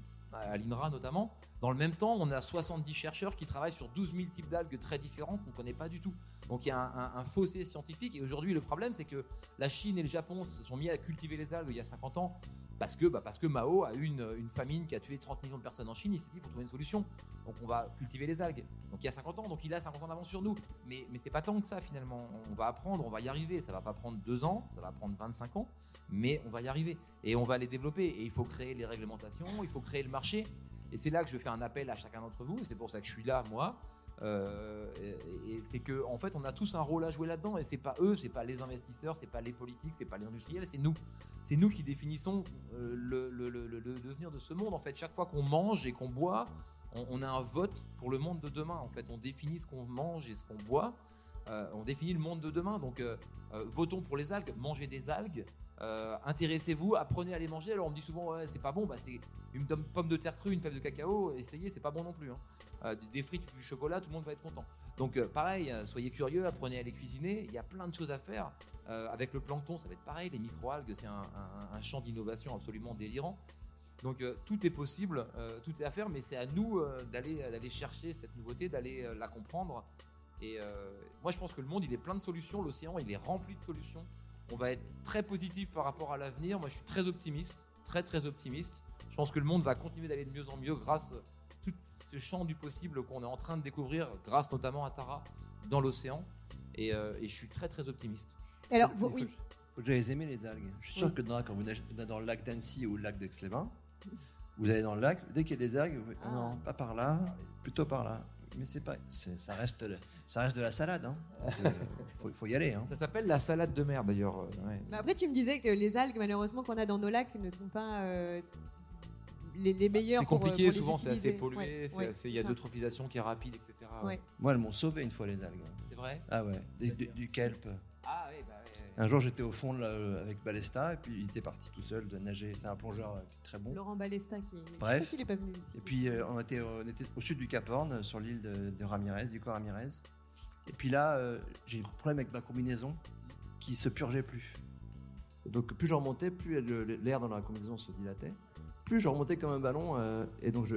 Speaker 9: à l'INRA notamment. Dans le même temps, on a 70 chercheurs qui travaillent sur 12 000 types d'algues très différentes qu'on ne connaît pas du tout. Donc il y a un fossé scientifique. Et aujourd'hui, le problème, c'est que la Chine et le Japon se sont mis à cultiver les algues il y a 50 ans parce que Mao a eu une famine qui a tué 30 millions de personnes en Chine. Il s'est dit, il faut trouver une solution. Donc on va cultiver les algues. Donc il y a 50 ans, donc il a 50 ans d'avance sur nous. Mais c'est pas tant que ça finalement. On va apprendre, on va y arriver. Ça va pas prendre 2 ans, ça va prendre 25 ans. Mais on va y arriver. Et on va les développer. Et il faut créer les réglementations, il faut créer le marché. Et c'est là que je fais un appel à chacun d'entre vous, et c'est pour ça que je suis là, moi. Et c'est que, en fait, on a tous un rôle à jouer là-dedans, et c'est pas eux, c'est pas les investisseurs, c'est pas les politiques, c'est pas les industriels, c'est nous. C'est nous qui définissons le devenir de ce monde. En fait, chaque fois qu'on mange et qu'on boit, on a un vote pour le monde de demain. En fait, on définit ce qu'on mange et ce qu'on boit. On définit le monde de demain. Donc, votons pour les algues, mangez des algues. Intéressez-vous, apprenez à les manger. Alors on me dit souvent c'est pas bon, c'est une pomme de terre crue, une fève de cacao, essayez, c'est pas bon non plus des frites, du chocolat, tout le monde va être content. Donc pareil, soyez curieux, apprenez à les cuisiner. Il y a plein de choses à faire. Avec le plancton, ça va être pareil. Les microalgues, c'est un champ d'innovation absolument délirant. Donc tout est possible, tout est à faire, mais c'est à nous d'aller chercher cette nouveauté, d'aller la comprendre. Et moi je pense que le monde il est plein de solutions, l'océan il est rempli de solutions. On va être très positif par rapport à l'avenir. Moi je suis très optimiste, très optimiste. Je pense que le monde va continuer d'aller de mieux en mieux grâce à tout ce champ du possible qu'on est en train de découvrir, grâce notamment à Tara, dans l'océan. Et je suis très optimiste.
Speaker 2: Alors,
Speaker 5: oui. Faut déjà les aimer, les algues. Je suis sûr que quand vous nagez dans le lac d'Annecy ou le lac d'Aix-les-Bains, vous allez dans le lac, dès qu'il y a des algues, non, pas par là, plutôt par là. Mais ça reste de la salade. Hein. Faut y aller. Hein.
Speaker 9: Ça s'appelle la salade de mer d'ailleurs. Ouais.
Speaker 2: Mais après, tu me disais que les algues, malheureusement, qu'on a dans nos lacs ne sont pas les meilleures.
Speaker 9: C'est compliqué,
Speaker 2: pour
Speaker 9: souvent c'est assez
Speaker 2: utiliser.
Speaker 9: pollué, il y a d'eutrophisation qui est rapide, etc.
Speaker 2: Ouais.
Speaker 5: Moi, elles m'ont sauvé une fois les algues.
Speaker 9: C'est vrai?
Speaker 5: Ah ouais, du kelp.
Speaker 9: Ah oui, bah ouais.
Speaker 5: Un jour, j'étais au fond avec Balesta et puis il était parti tout seul de nager. C'est un plongeur très bon.
Speaker 2: Laurent Balesta qui.
Speaker 5: Bref.
Speaker 2: Je sais pas s'il est pas venu ici.
Speaker 5: Et puis on était au sud du Cap Horn, sur l'île de Ramirez, du Corps Ramirez. Et puis là, j'ai eu un problème avec ma combinaison qui se purgeait plus. Donc plus je remontais, plus l'air dans la combinaison se dilatait. Plus je remontais comme un ballon et donc je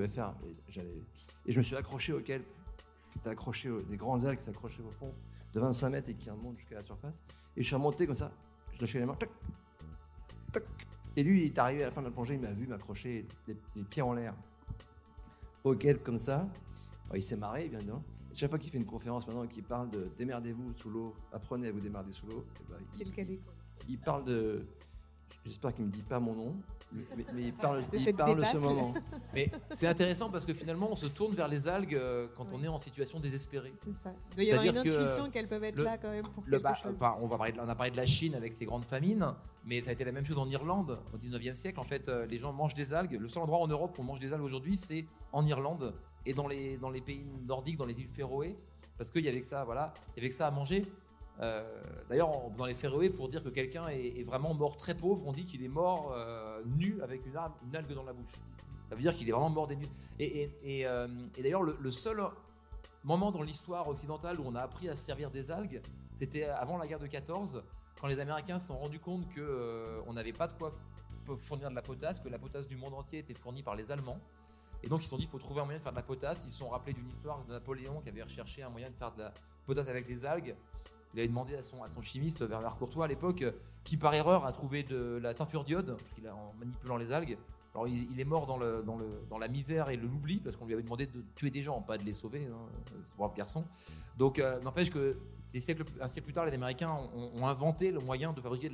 Speaker 5: je me suis accroché au kelp, qui était accroché des grandes algues qui s'accrochaient au fond de 25 mètres et qui remontent jusqu'à la surface. Et je suis remonté comme ça, je lâchais les mains, tac, tac. Et lui, il est arrivé à la fin de la plongée, il m'a vu m'accrocher les pieds en l'air au kelp comme ça. Alors, il s'est marré, bien évidemment. Et chaque fois qu'il fait une conférence maintenant et qu'il parle de démerdez-vous sous l'eau, apprenez à vous démerder sous l'eau,
Speaker 2: c'est le cadet.
Speaker 5: Il parle de. J'espère qu'il ne me dit pas mon nom, mais il parle de ce moment.
Speaker 9: Mais c'est intéressant parce que finalement, on se tourne vers les algues quand on est en situation désespérée.
Speaker 2: C'est ça. Il doit y avoir une intuition qu'elles peuvent être là quand même pour quelque chose.
Speaker 9: Enfin, on a parlé de la Chine avec ses grandes famines, mais ça a été la même chose en Irlande au 19e siècle. En fait, les gens mangent des algues. Le seul endroit en Europe où on mange des algues aujourd'hui, c'est en Irlande et dans les pays nordiques, dans les îles Féroé, parce qu'il y avait que ça, voilà, il y avait que ça à manger. D'ailleurs, dans les Féroé, pour dire que quelqu'un est vraiment mort très pauvre, on dit qu'il est mort nu avec une algue dans la bouche. Ça veut dire qu'il est vraiment mort des nues. Et d'ailleurs, le seul moment dans l'histoire occidentale où on a appris à se servir des algues, c'était avant la guerre de 14, quand les Américains se sont rendus compte qu'on n'avait pas de quoi fournir de la potasse, que la potasse du monde entier était fournie par les Allemands. Et donc ils se sont dit qu'il faut trouver un moyen de faire de la potasse. Ils se sont rappelés d'une histoire de Napoléon qui avait recherché un moyen de faire de la potasse avec des algues. Il avait demandé à son chimiste Bernard Courtois à l'époque, qui par erreur a trouvé de la teinture d'iode, en manipulant les algues. Alors il est mort dans la misère et l'oubli, parce qu'on lui avait demandé de tuer des gens, pas de les sauver, hein, ce brave garçon. Donc n'empêche que un siècle plus tard, les Américains ont inventé le moyen de fabriquer de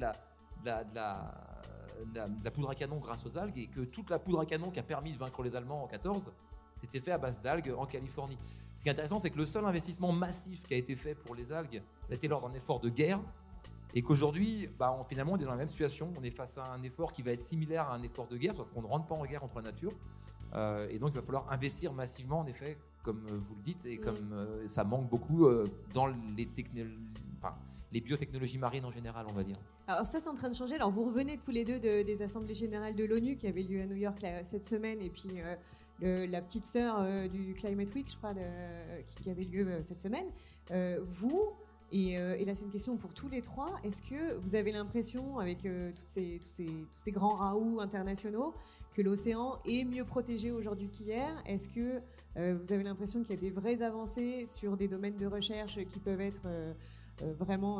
Speaker 9: la poudre à canon grâce aux algues, et que toute la poudre à canon qui a permis de vaincre les Allemands en 14, c'était fait à base d'algues en Californie. Ce qui est intéressant, c'est que le seul investissement massif qui a été fait pour les algues, ça a été lors d'un effort de guerre, et qu'aujourd'hui, finalement, on est dans la même situation. On est face à un effort qui va être similaire à un effort de guerre, sauf qu'on ne rentre pas en guerre contre la nature. Et donc, il va falloir investir massivement, en effet, comme vous le dites, et comme ça manque beaucoup dans les biotechnologies marines en général, on va dire.
Speaker 2: Alors ça, c'est en train de changer. Alors vous revenez tous les deux des assemblées générales de l'ONU qui avaient lieu à New York cette semaine, et puis la petite sœur du Climate Week, je crois, qui avait lieu cette semaine. Vous, et là c'est une question pour tous les trois, est-ce que vous avez l'impression, avec tous ces grands raouts internationaux, que l'océan est mieux protégé aujourd'hui qu'hier? Est-ce que vous avez l'impression qu'il y a des vraies avancées sur des domaines de recherche qui peuvent être vraiment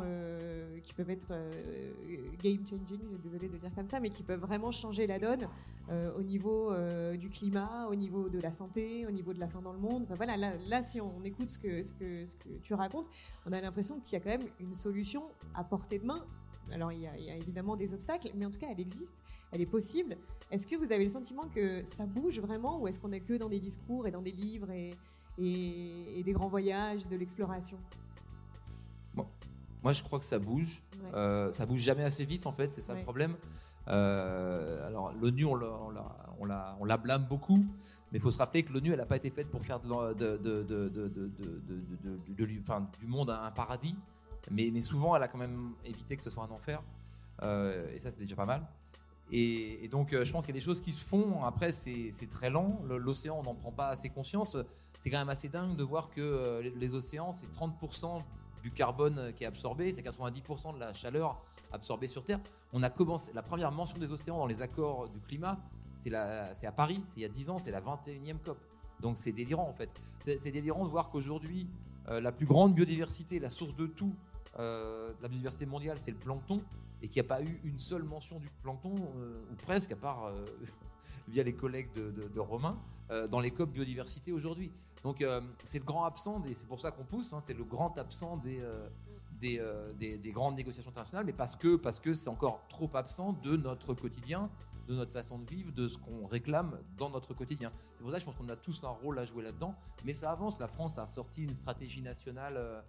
Speaker 2: game changing, désolée de le dire comme ça, mais qui peuvent vraiment changer la donne au niveau du climat, au niveau de la santé, au niveau de la faim dans le monde? Enfin, voilà, là, si on écoute ce que tu racontes, on a l'impression qu'il y a quand même une solution à portée de main. Alors il y a évidemment des obstacles, mais en tout cas elle existe, elle est possible. Est-ce que vous avez le sentiment que ça bouge vraiment, ou est-ce qu'on est que dans des discours et dans des livres et des grands voyages, de l'exploration?
Speaker 9: Moi je crois que ça bouge.
Speaker 2: Ouais.
Speaker 9: Ça bouge jamais assez vite en fait, c'est ça le problème. Alors l'ONU on la blâme beaucoup, mais il faut se rappeler que l'ONU elle n'a pas été faite pour faire du monde un paradis, mais souvent elle a quand même évité que ce soit un enfer, et ça c'était déjà pas mal. Et donc je pense qu'il y a des choses qui se font. Après c'est très lent, l'océan on n'en prend pas assez conscience. C'est quand même assez dingue de voir que les océans c'est 30% du carbone qui est absorbé, c'est 90% de la chaleur absorbée sur Terre. On a commencé, la première mention des océans dans les accords du climat,
Speaker 10: c'est à Paris, c'est il y a 10 ans, c'est la 21e COP. Donc c'est délirant en fait. C'est délirant de voir qu'aujourd'hui, la plus grande biodiversité, la source de tout, de la biodiversité mondiale, c'est le plancton, et qu'il n'y a pas eu une seule mention du plancton, ou presque, à part via les collègues de Romain, dans les COP biodiversité aujourd'hui. Donc c'est le grand absent, et c'est pour ça qu'on pousse, c'est le grand absent des grandes négociations internationales, mais parce que c'est encore trop absent de notre quotidien, de notre façon de vivre, de ce qu'on réclame dans notre quotidien. C'est pour ça que je pense qu'on a tous un rôle à jouer là-dedans, mais ça avance. La France a sorti une stratégie nationale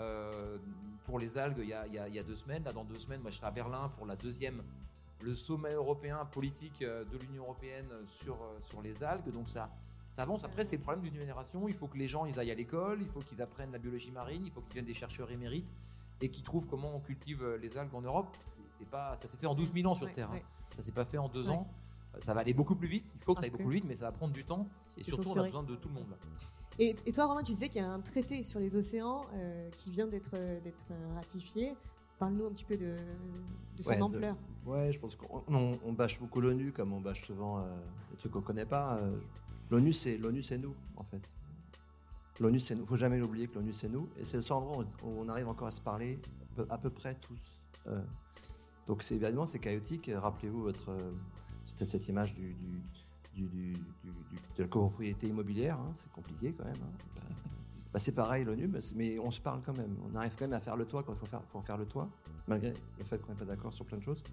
Speaker 10: pour les algues il y a 2 semaines. Là, dans 2 semaines, moi je serai à Berlin pour le sommet européen politique de l'Union européenne sur les algues. Donc ça avance. Après, c'est le problème d'une génération. Il faut que les gens ils aillent à l'école, il faut qu'ils apprennent la biologie marine, il faut qu'ils deviennent des chercheurs émérites et qu'ils trouvent comment on cultive les algues en Europe. Ça s'est fait en 12 000 ans sur Terre. Ça s'est pas fait en 2 ans. Ça va aller beaucoup plus vite. Il faut que ça aille beaucoup plus vite, mais ça va prendre du temps. Et surtout, on a besoin de tout le monde. Là.
Speaker 2: Et toi, Romain, tu disais qu'il y a un traité sur les océans qui vient d'être ratifié. Parle-nous un petit peu de son ampleur.
Speaker 5: Je pense qu'on bâche beaucoup l'ONU, comme on bâche souvent les trucs qu'on ne connaît pas. L'ONU, c'est nous, en fait. L'ONU, c'est nous. Il ne faut jamais l'oublier que l'ONU, c'est nous. Et c'est le seul endroit où on arrive encore à se parler à peu près tous. Donc, évidemment, c'est chaotique. Rappelez-vous cette image de la copropriété immobilière. C'est compliqué quand même. C'est pareil, l'ONU, mais on se parle quand même. On arrive quand même à faire le toit quand il faut faire le toit, malgré le fait qu'on n'est pas d'accord sur plein de choses.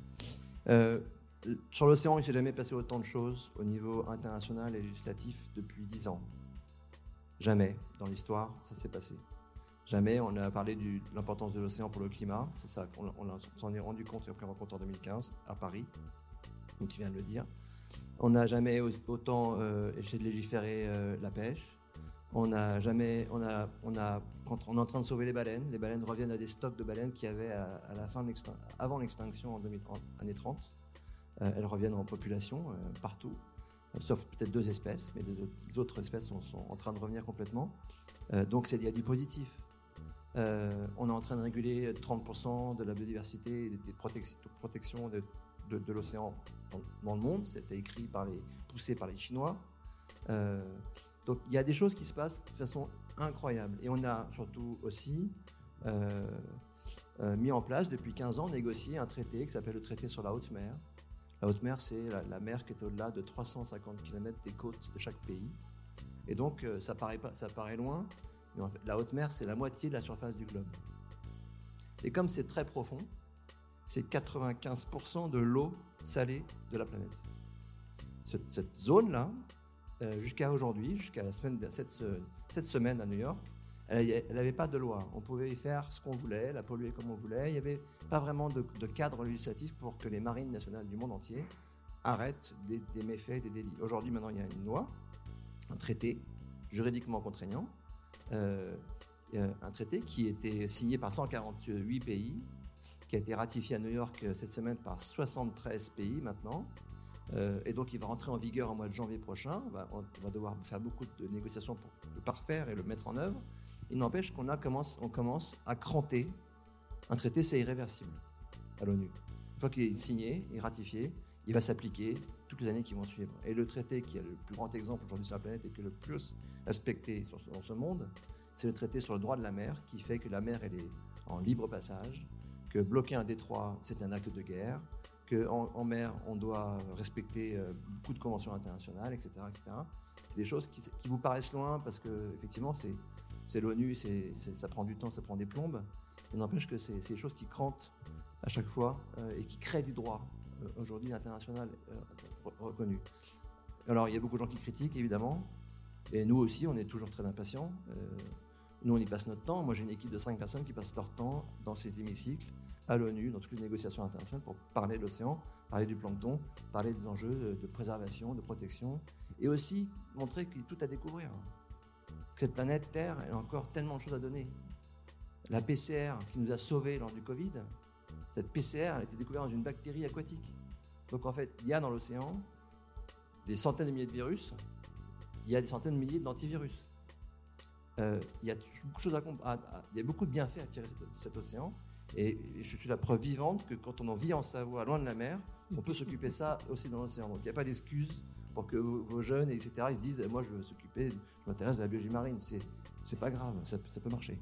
Speaker 5: Sur l'océan, il ne s'est jamais passé autant de choses au niveau international et législatif depuis 10 ans. Jamais dans l'histoire ça s'est passé. Jamais on a parlé de l'importance de l'océan pour le climat. C'est ça, on s'en est rendu compte après la rencontre en 2015 à Paris, comme tu viens de le dire. On n'a jamais autant essayé de légiférer la pêche. Quand on est en train de sauver les baleines reviennent à des stocks de baleines qu'il y avait avant l'extinction en années 30. Elles reviennent en population partout, sauf peut-être 2 espèces, mais les autres espèces sont en train de revenir complètement. Donc il y a du positif. On est en train de réguler 30% de la biodiversité et des protections de l'océan dans le monde. C'était poussé par les Chinois. Donc il y a des choses qui se passent de façon incroyable. Et on a surtout aussi mis en place depuis 15 ans, négocié un traité qui s'appelle le traité sur la haute mer. La haute mer, c'est la mer qui est au-delà de 350 km des côtes de chaque pays. Et donc ça paraît loin, mais en fait, la haute mer, c'est la moitié de la surface du globe. Et comme c'est très profond, c'est 95% de l'eau salée de la planète. Cette zone-là, jusqu'à aujourd'hui, jusqu'à cette semaine à New York, elle n'avait pas de loi. On pouvait y faire ce qu'on voulait, la polluer comme on voulait. Il n'y avait pas vraiment de cadre législatif pour que les marines nationales du monde entier arrêtent des méfaits, des délits. Aujourd'hui, maintenant, il y a une loi, un traité juridiquement contraignant, un traité qui a été signé par 148 pays, qui a été ratifié à New York cette semaine par 73 pays maintenant. Et donc il va rentrer en vigueur au mois de janvier prochain. On va devoir faire beaucoup de négociations pour le parfaire et le mettre en œuvre. Il n'empêche qu'on commence à cranter. Un traité, c'est irréversible à l'ONU. Une fois qu'il est signé et ratifié, il va s'appliquer toutes les années qui vont suivre. Et le traité qui est le plus grand exemple aujourd'hui sur la planète et qui est le plus respecté dans ce monde, c'est le traité sur le droit de la mer, qui fait que la mer elle est en libre passage, que bloquer un détroit, c'est un acte de guerre, qu'en mer, on doit respecter beaucoup de conventions internationales, etc. C'est des choses qui vous paraissent loin parce que effectivement, c'est l'ONU, ça prend du temps, ça prend des plombes. Il n'empêche que c'est des choses qui crantent à chaque fois et qui créent du droit aujourd'hui international reconnu. Alors, il y a beaucoup de gens qui critiquent, évidemment, et nous aussi, on est toujours très impatients. Nous, on y passe notre temps. Moi, j'ai une équipe de 5 personnes qui passent leur temps dans ces hémicycles, à l'ONU, dans toutes les négociations internationales, pour parler de l'océan, parler du plancton, parler des enjeux de préservation, de protection, et aussi montrer qu'il y a tout à découvrir. Que cette planète Terre, elle a encore tellement de choses à donner. La PCR qui nous a sauvés lors du Covid, cette PCR, elle a été découverte dans une bactérie aquatique. Donc en fait, il y a dans l'océan des centaines de milliers de virus, il y a des centaines de milliers d'antivirus. Il y a beaucoup de choses il y a beaucoup de bienfaits à tirer de cet océan. Et je suis la preuve vivante que quand on en vit en Savoie, loin de la mer, on peut s'occuper de ça aussi dans l'océan. Donc il n'y a pas d'excuse pour que vos jeunes, etc., ils se disent « moi je veux je m'intéresse à la biologie marine ». C'est pas grave, ça peut marcher.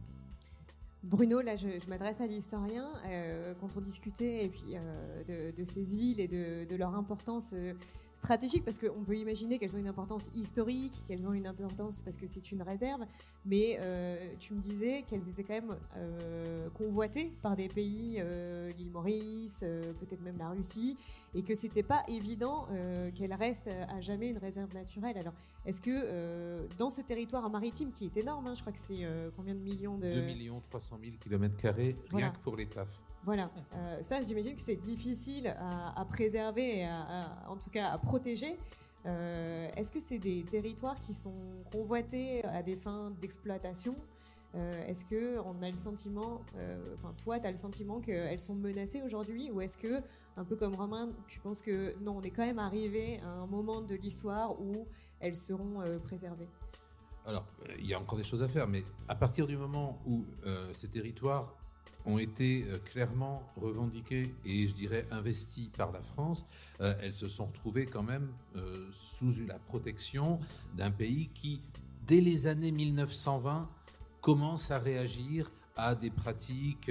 Speaker 2: Bruno, là je m'adresse à l'historien, quand on discutait et puis, de ces îles et de leur importance stratégique, parce qu'on peut imaginer qu'elles ont une importance historique, qu'elles ont une importance parce que c'est une réserve, mais tu me disais qu'elles étaient quand même convoitées par des pays, l'île Maurice, peut-être même la Russie, et que c'était pas évident qu'elles restent à jamais une réserve naturelle. Alors, est-ce que dans ce territoire maritime qui est énorme, hein, je crois que c'est combien de millions de...
Speaker 3: 2 300 000 km², rien
Speaker 2: Voilà.
Speaker 3: que pour les TAF.
Speaker 2: Voilà, ça j'imagine que c'est difficile à préserver et en tout cas à protéger. Est-ce que c'est des territoires qui sont convoités à des fins d'exploitation ? Est-ce qu'on a le sentiment, toi tu as le sentiment qu'elles sont menacées aujourd'hui, ou est-ce que, un peu comme Romain, tu penses que non, on est quand même arrivé à un moment de l'histoire où elles seront préservées ?
Speaker 3: Alors, il y a encore des choses à faire, mais à partir du moment où ces territoires ont été clairement revendiqués et, je dirais, investis par la France, elles se sont retrouvées quand même sous la protection d'un pays qui, dès les années 1920, commence à réagir à des pratiques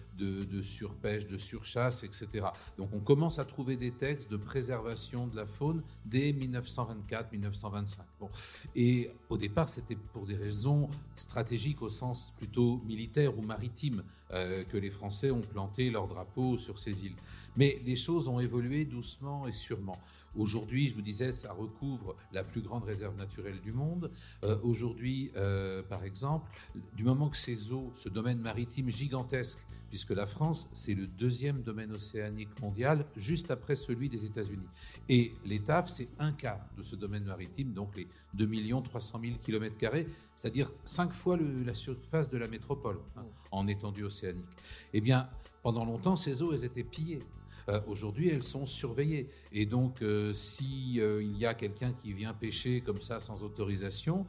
Speaker 3: de surpêche, de surchasse, etc. Donc on commence à trouver des textes de préservation de la faune dès 1924-1925. Bon. Et au départ, c'était pour des raisons stratégiques au sens plutôt militaire ou maritime que les Français ont planté leur drapeau sur ces îles. Mais les choses ont évolué doucement et sûrement. Aujourd'hui, je vous disais, ça recouvre la plus grande réserve naturelle du monde. Aujourd'hui, par exemple, du moment que ces eaux, ce domaine maritime gigantesque, puisque la France, c'est le 2e domaine océanique mondial, juste après celui des États-Unis. Et les TAF, c'est 1/4 de ce domaine maritime, donc les 2 300 000 km², c'est-à-dire 5 fois la surface de la métropole, en étendue océanique. Eh bien, pendant longtemps, ces eaux, elles étaient pillées. Aujourd'hui, elles sont surveillées. Et donc, si il y a quelqu'un qui vient pêcher comme ça sans autorisation,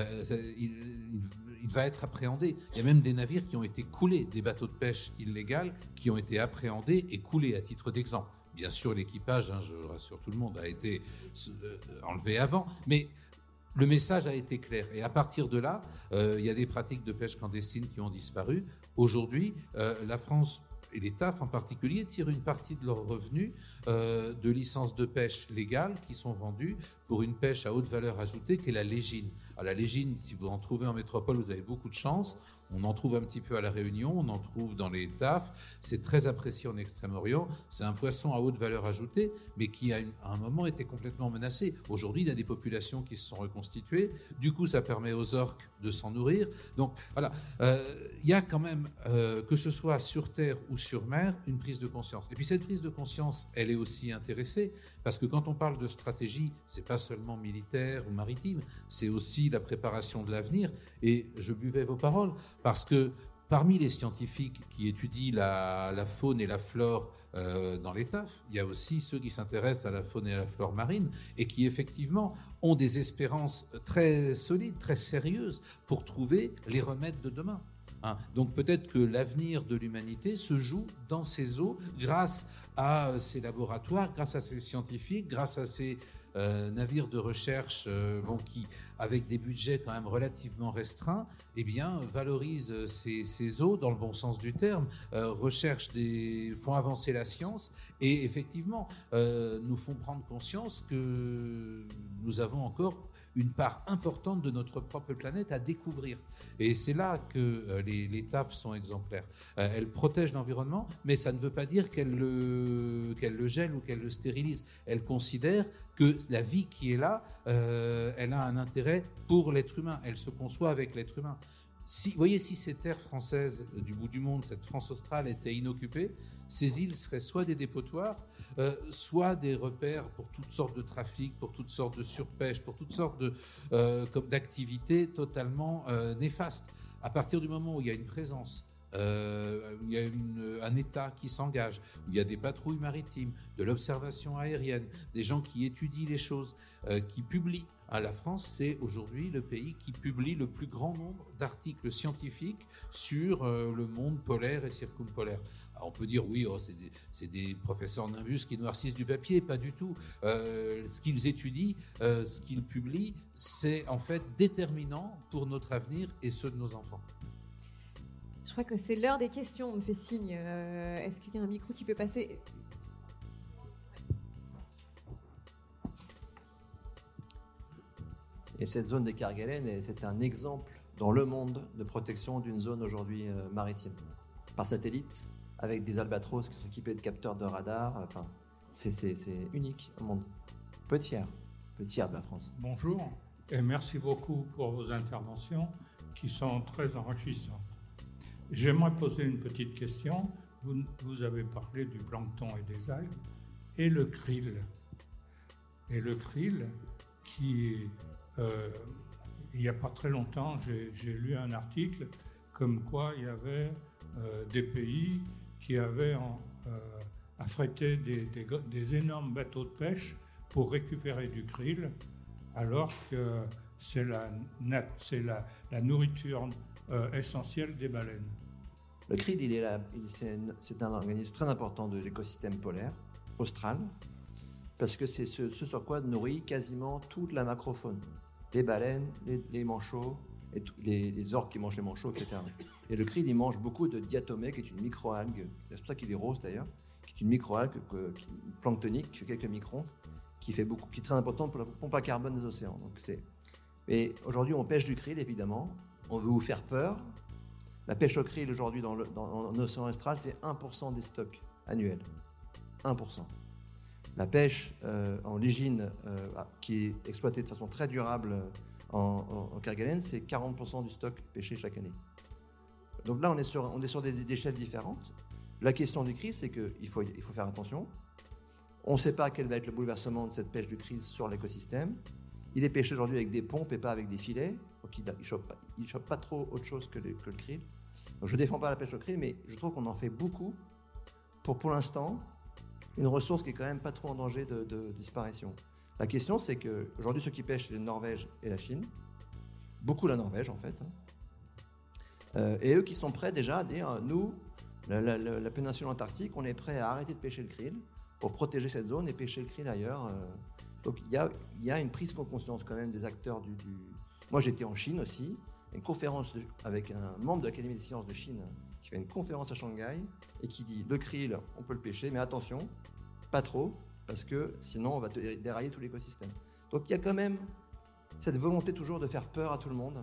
Speaker 3: il va être appréhendé. Il y a même des navires qui ont été coulés, des bateaux de pêche illégaux qui ont été appréhendés et coulés à titre d'exemple. Bien sûr, l'équipage, je rassure tout le monde, a été enlevé avant, mais le message a été clair. Et à partir de là, il y a des pratiques de pêche clandestine qui ont disparu. Aujourd'hui, la France et les TAF en particulier tirent une partie de leurs revenus de licences de pêche légales qui sont vendues pour une pêche à haute valeur ajoutée qu'est la légine. Alors, la légine, si vous en trouvez en métropole, vous avez beaucoup de chance. On en trouve un petit peu à La Réunion, on en trouve dans les TAF. C'est très apprécié en Extrême-Orient. C'est un poisson à haute valeur ajoutée, mais qui à un moment était complètement menacé. Aujourd'hui, il y a des populations qui se sont reconstituées. Du coup, ça permet aux orques de s'en nourrir. Donc voilà, il y a quand même, que ce soit sur terre ou sur mer, une prise de conscience. Et puis cette prise de conscience, elle est aussi intéressée, parce que quand on parle de stratégie, c'est pas seulement militaire ou maritime, c'est aussi la préparation de l'avenir. Et je buvais vos paroles, parce que parmi les scientifiques qui étudient la faune et la flore dans les TAF, il y a aussi ceux qui s'intéressent à la faune et à la flore marine et qui effectivement ont des espérances très solides, très sérieuses pour trouver les remèdes de demain. Donc peut-être que l'avenir de l'humanité se joue dans ces eaux grâce à ces laboratoires, grâce à ces scientifiques, grâce à ces navires de recherche qui, avec des budgets quand même relativement restreints, valorisent ces eaux dans le bon sens du terme, font avancer la science et effectivement nous font prendre conscience que nous avons encore une part importante de notre propre planète à découvrir. Et c'est là que les TAF sont exemplaires. Elles protègent l'environnement, mais ça ne veut pas dire qu'elles le gèlent ou qu'elles le stérilisent. Elles considèrent que la vie qui est là, elle a un intérêt pour l'être humain. Elle se conçoit avec l'être humain. Si ces terres françaises du bout du monde, cette France australe, étaient inoccupées, ces îles seraient soit des dépotoirs, soit des repères pour toutes sortes de trafics, pour toutes sortes de surpêche, pour toutes sortes d'activités totalement néfastes. À partir du moment où il y a une présence où il y a un État qui s'engage, où il y a des patrouilles maritimes, de l'observation aérienne, des gens qui étudient les choses, qui publient. La France, c'est aujourd'hui le pays qui publie le plus grand nombre d'articles scientifiques sur le monde polaire et circumpolaire. Alors on peut dire, oui, c'est des professeurs Nimbus qui noircissent du papier, pas du tout. Ce qu'ils étudient, ce qu'ils publient, c'est en fait déterminant pour notre avenir et ceux de nos enfants.
Speaker 2: Je crois que c'est l'heure des questions, on me fait signe. Est-ce qu'il y a un micro qui peut passer ?
Speaker 5: Et cette zone des Kerguelen, c'est un exemple dans le monde de protection d'une zone aujourd'hui maritime. Par satellite, avec des albatros qui sont équipés de capteurs de radar. Enfin, c'est unique au monde. Peu fier de la France.
Speaker 11: Bonjour et merci beaucoup pour vos interventions qui sont très enrichissantes. J'aimerais poser une petite question. Vous avez parlé du plancton et des algues et le krill. Et le krill qui... il n'y a pas très longtemps, j'ai lu un article comme quoi il y avait des pays qui avaient affrété des énormes bateaux de pêche pour récupérer du krill, alors que c'est la nourriture essentielle des baleines.
Speaker 5: Le krill, c'est un organisme très important de l'écosystème polaire austral, parce que c'est ce sur quoi nourrit quasiment toute la macrofaune. Les baleines, les manchots, et les orques qui mangent les manchots, etc. Et le krill, il mange beaucoup de diatomée, qui est une microalgue, c'est pour ça qu'il est rose d'ailleurs, qui est une microalgue planctonique, qui fait quelques microns, qui est très importante pour la pompe à carbone des océans. Et aujourd'hui, on pêche du krill, évidemment. On veut vous faire peur. La pêche au krill, aujourd'hui, dans l'océan austral, c'est 1% des stocks annuels. 1%. La pêche en légine, qui est exploitée de façon très durable en Kerguelen, c'est 40% du stock pêché chaque année. Donc là, on est sur des échelles différentes. La question du krill, c'est qu'il faut faire attention. On ne sait pas quel va être le bouleversement de cette pêche du krill sur l'écosystème. Il est pêché aujourd'hui avec des pompes et pas avec des filets. Donc il ne chope pas trop autre chose que le krill. Donc je ne défends pas la pêche au krill, mais je trouve qu'on en fait beaucoup pour l'instant, une ressource qui est quand même pas trop en danger de disparition. La question, c'est qu'aujourd'hui, ceux qui pêchent, c'est la Norvège et la Chine. Beaucoup la Norvège, en fait. Et eux qui sont prêts déjà à dire, nous, la péninsule antarctique, on est prêt à arrêter de pêcher le krill pour protéger cette zone et pêcher le krill ailleurs. Donc il y a une prise de conscience quand même des acteurs du... Moi, j'étais en Chine aussi, une conférence avec un membre de l'Académie des sciences de Chine qui fait une conférence à Shanghai et qui dit, le krill, on peut le pêcher, mais attention, pas trop, parce que sinon on va dérailler tout l'écosystème. Donc il y a quand même cette volonté toujours de faire peur à tout le monde.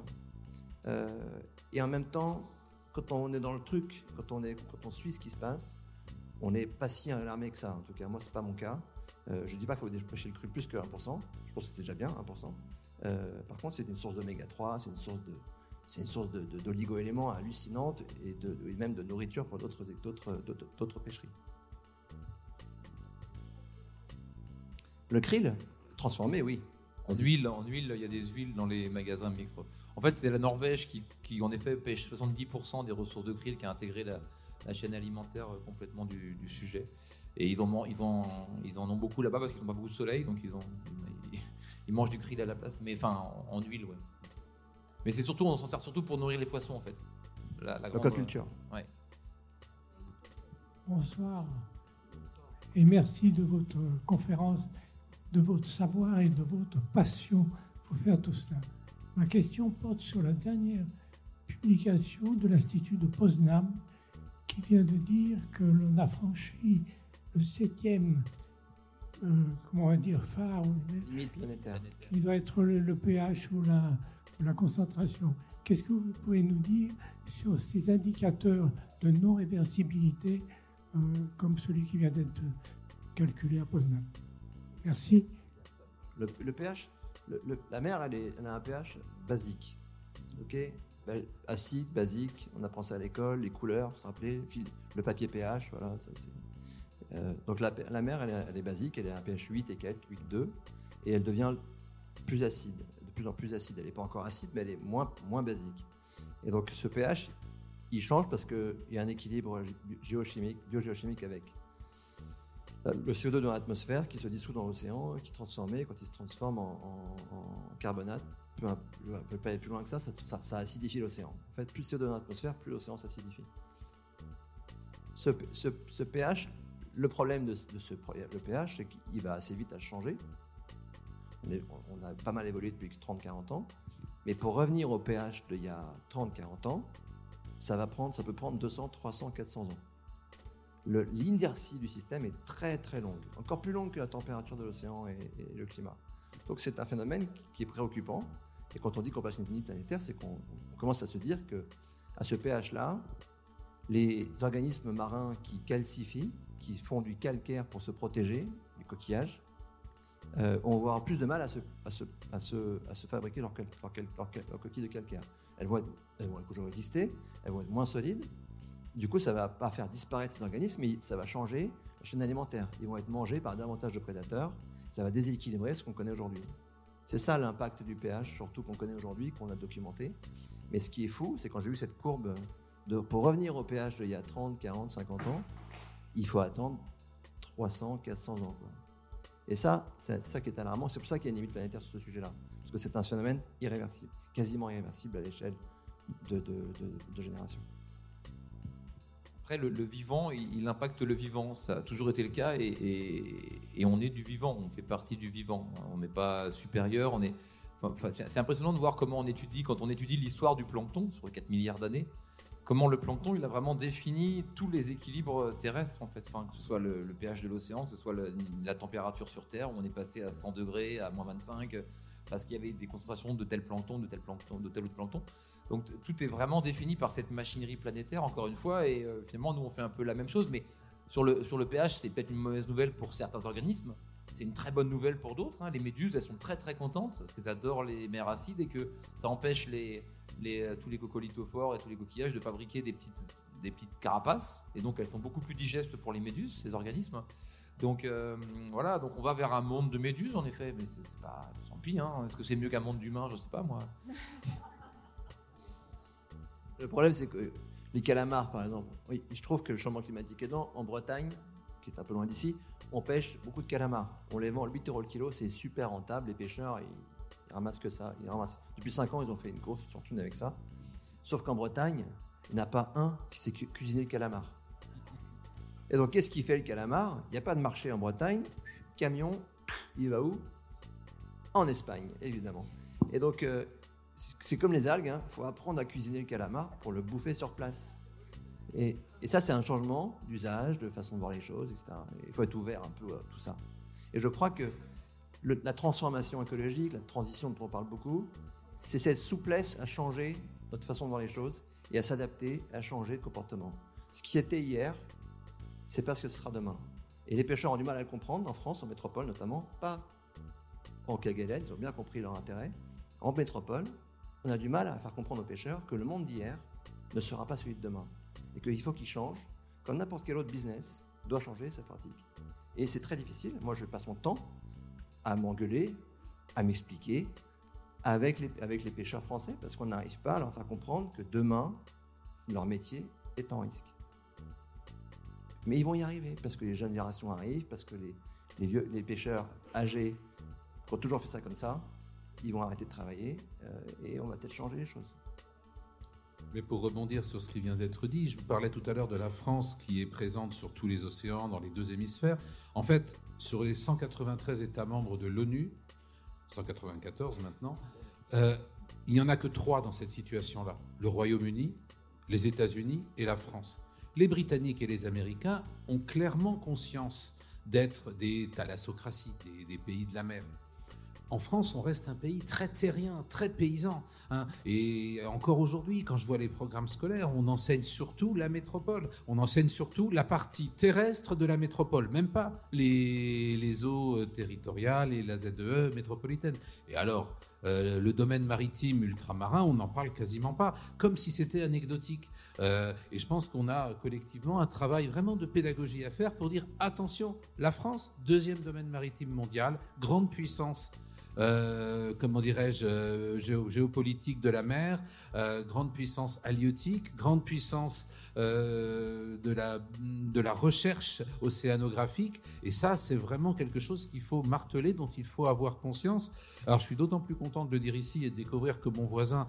Speaker 5: Et en même temps, quand on est dans le truc, quand on suit ce qui se passe, on n'est pas si alarmé que ça. En tout cas, moi, c'est pas mon cas. Je ne dis pas qu'il faut pêcher le krill plus que 1%. Je pense que c'était déjà bien, 1%. Par contre, c'est une source d'oméga 3, c'est une source d'oligo-éléments hallucinante et même de nourriture pour d'autres pêcheries. Le krill, transformé, oui.
Speaker 10: En huile, il y a des huiles dans les magasins micro. En fait, c'est la Norvège qui en effet, pêche 70% des ressources de krill, qui a intégré la chaîne alimentaire complètement du sujet. Et ils en ont beaucoup là-bas parce qu'ils n'ont pas beaucoup de soleil, donc ils mangent du krill à la place, mais enfin en huile, ouais. Mais c'est surtout, on s'en sert surtout pour nourrir les poissons, en fait.
Speaker 5: L'aquaculture.
Speaker 10: Ouais.
Speaker 12: Bonsoir. Et merci de votre conférence, de votre savoir et de votre passion pour faire tout cela. Ma question porte sur la dernière publication de l'Institut de Poznań qui vient de dire que l'on a franchi le 7e phare,
Speaker 5: limite planétaire.
Speaker 12: Il doit être le pH ou la concentration. Qu'est-ce que vous pouvez nous dire sur ces indicateurs de non-réversibilité comme celui qui vient d'être calculé à Poznań? Merci.
Speaker 5: Le pH, la mer, elle a un pH basique. Okay, acide, basique, on apprend ça à l'école, les couleurs, vous vous rappelez, le papier pH, voilà. Ça, donc la mer, elle est basique, elle a un pH 8 et quelques, 8,2, et elle devient plus acide, de plus en plus acide. Elle n'est pas encore acide, mais elle est moins basique. Et donc ce pH, il change parce qu'il y a un équilibre biogéochimique avec le CO2 dans l'atmosphère qui se dissout dans l'océan, qui est transformé. Quand il se transforme en carbonate, je ne peux pas aller plus loin que ça acidifie l'océan. En fait, plus de CO2 dans l'atmosphère, plus l'océan s'acidifie. Ce pH, le problème de le pH, c'est qu'il va assez vite à changer. On a pas mal évolué depuis 30-40 ans. Mais pour revenir au pH d'il y a 30-40 ans, ça peut prendre 200, 300, 400 ans. L'inertie du système est très très longue, encore plus longue que la température de l'océan et le climat. Donc c'est un phénomène qui est préoccupant. Et quand on dit qu'on passe une limite planétaire, c'est qu'on commence à se dire qu'à ce pH-là, les organismes marins qui calcifient, qui font du calcaire pour se protéger, les coquillages, on va avoir plus de mal à se fabriquer leur coquille de calcaire. Elles vont toujours exister, elles vont être moins solides. Du coup, ça ne va pas faire disparaître ces organismes, mais ça va changer la chaîne alimentaire. Ils vont être mangés par davantage de prédateurs. Ça va déséquilibrer ce qu'on connaît aujourd'hui. C'est ça l'impact du pH, surtout qu'on connaît aujourd'hui, qu'on a documenté. Mais ce qui est fou, c'est quand j'ai vu cette courbe, pour revenir au pH d'il y a 30, 40, 50 ans, il faut attendre 300, 400 ans. Quoi. Et ça, c'est ça qui est alarmant. C'est pour ça qu'il y a une limite planétaire sur ce sujet-là. Parce que c'est un phénomène irréversible, quasiment irréversible à l'échelle de générations.
Speaker 10: Après, le vivant, il impacte le vivant. Ça a toujours été le cas et on est du vivant, on fait partie du vivant. On n'est pas supérieur. C'est impressionnant de voir comment quand on étudie l'histoire du plancton sur 4 milliards d'années, comment le plancton il a vraiment défini tous les équilibres terrestres en fait, que ce soit le pH de l'océan, que ce soit la température sur Terre où on est passé à 100 degrés, à moins 25 parce qu'il y avait des concentrations de tel plancton, de tel autre plancton. Donc tout est vraiment défini par cette machinerie planétaire encore une fois et finalement nous on fait un peu la même chose mais sur le pH c'est peut-être une mauvaise nouvelle pour certains organismes, c'est une très bonne nouvelle pour d'autres. Les méduses elles sont très très contentes parce qu'elles adorent les mers acides et que ça empêche tous les coccolithophores et tous les coquillages de fabriquer des petites carapaces et donc elles sont beaucoup plus digestes pour les méduses, ces organismes. Donc voilà, donc on va vers un monde de méduses en effet, mais c'est tant pis. Est-ce que c'est mieux qu'un monde d'humains? Je sais pas moi.
Speaker 5: Le problème c'est que les calamars par exemple, oui, je trouve que le changement climatique aidant, en Bretagne, qui est un peu loin d'ici, on pêche beaucoup de calamars. On les vend 8 € le kilo, c'est super rentable, les pêcheurs ils ramassent que ça. Depuis 5 ans, ils ont fait une grosse fortune avec ça. Sauf qu'en Bretagne, il n'y en a pas un qui sait cuisiner le calamar. Et donc, qu'est-ce qui fait le calamar? Il n'y a pas de marché en Bretagne. Camion, il va où? En Espagne, évidemment. Et donc, c'est comme les algues, il faut apprendre à cuisiner le calamar pour le bouffer sur place. Et ça, c'est un changement d'usage, de façon de voir les choses, etc. Il faut être ouvert un peu à tout ça. Et je crois que la transformation écologique, la transition dont on parle beaucoup, c'est cette souplesse à changer notre façon de voir les choses et à s'adapter, à changer de comportement. Ce qui était hier, c'est pas ce que ce sera demain. Et les pêcheurs ont du mal à le comprendre, en France, en métropole notamment, pas en Kerguelen, ils ont bien compris leur intérêt. En métropole, on a du mal à faire comprendre aux pêcheurs que le monde d'hier ne sera pas celui de demain. Et qu'il faut qu'ils changent, comme n'importe quel autre business doit changer sa pratique. Et c'est très difficile. Moi, je passe mon temps à m'engueuler, à m'expliquer avec les pêcheurs français, parce qu'on n'arrive pas à leur faire comprendre que demain, leur métier est en risque. Mais ils vont y arriver, parce que les jeunes générations arrivent, parce que les pêcheurs âgés qui ont toujours fait ça comme ça, ils vont arrêter de travailler et on va peut-être changer les choses.
Speaker 3: Mais pour rebondir sur ce qui vient d'être dit, je vous parlais tout à l'heure de la France qui est présente sur tous les océans, dans les 2 hémisphères. En fait, sur les 193 États membres de l'ONU, 194 maintenant, il n'y en a que 3 dans cette situation-là. Le Royaume-Uni, les États-Unis et la France. Les Britanniques et les Américains ont clairement conscience d'être des thalassocraties, des pays de la mer. En France, on reste un pays très terrien, très paysan. Et encore aujourd'hui, quand je vois les programmes scolaires, on enseigne surtout la métropole. On enseigne surtout la partie terrestre de la métropole, même pas les eaux territoriales et la ZEE métropolitaine. Et alors, le domaine maritime ultramarin, on n'en parle quasiment pas, comme si c'était anecdotique. Et je pense qu'on a collectivement un travail vraiment de pédagogie à faire pour dire attention, la France, 2e domaine maritime mondial, grande puissance comment dirais-je, géopolitique de la mer, grande puissance halieutique, grande puissance de la recherche océanographique. Et ça, c'est vraiment quelque chose qu'il faut marteler, dont il faut avoir conscience. Alors, je suis d'autant plus content de le dire ici et de découvrir que mon voisin,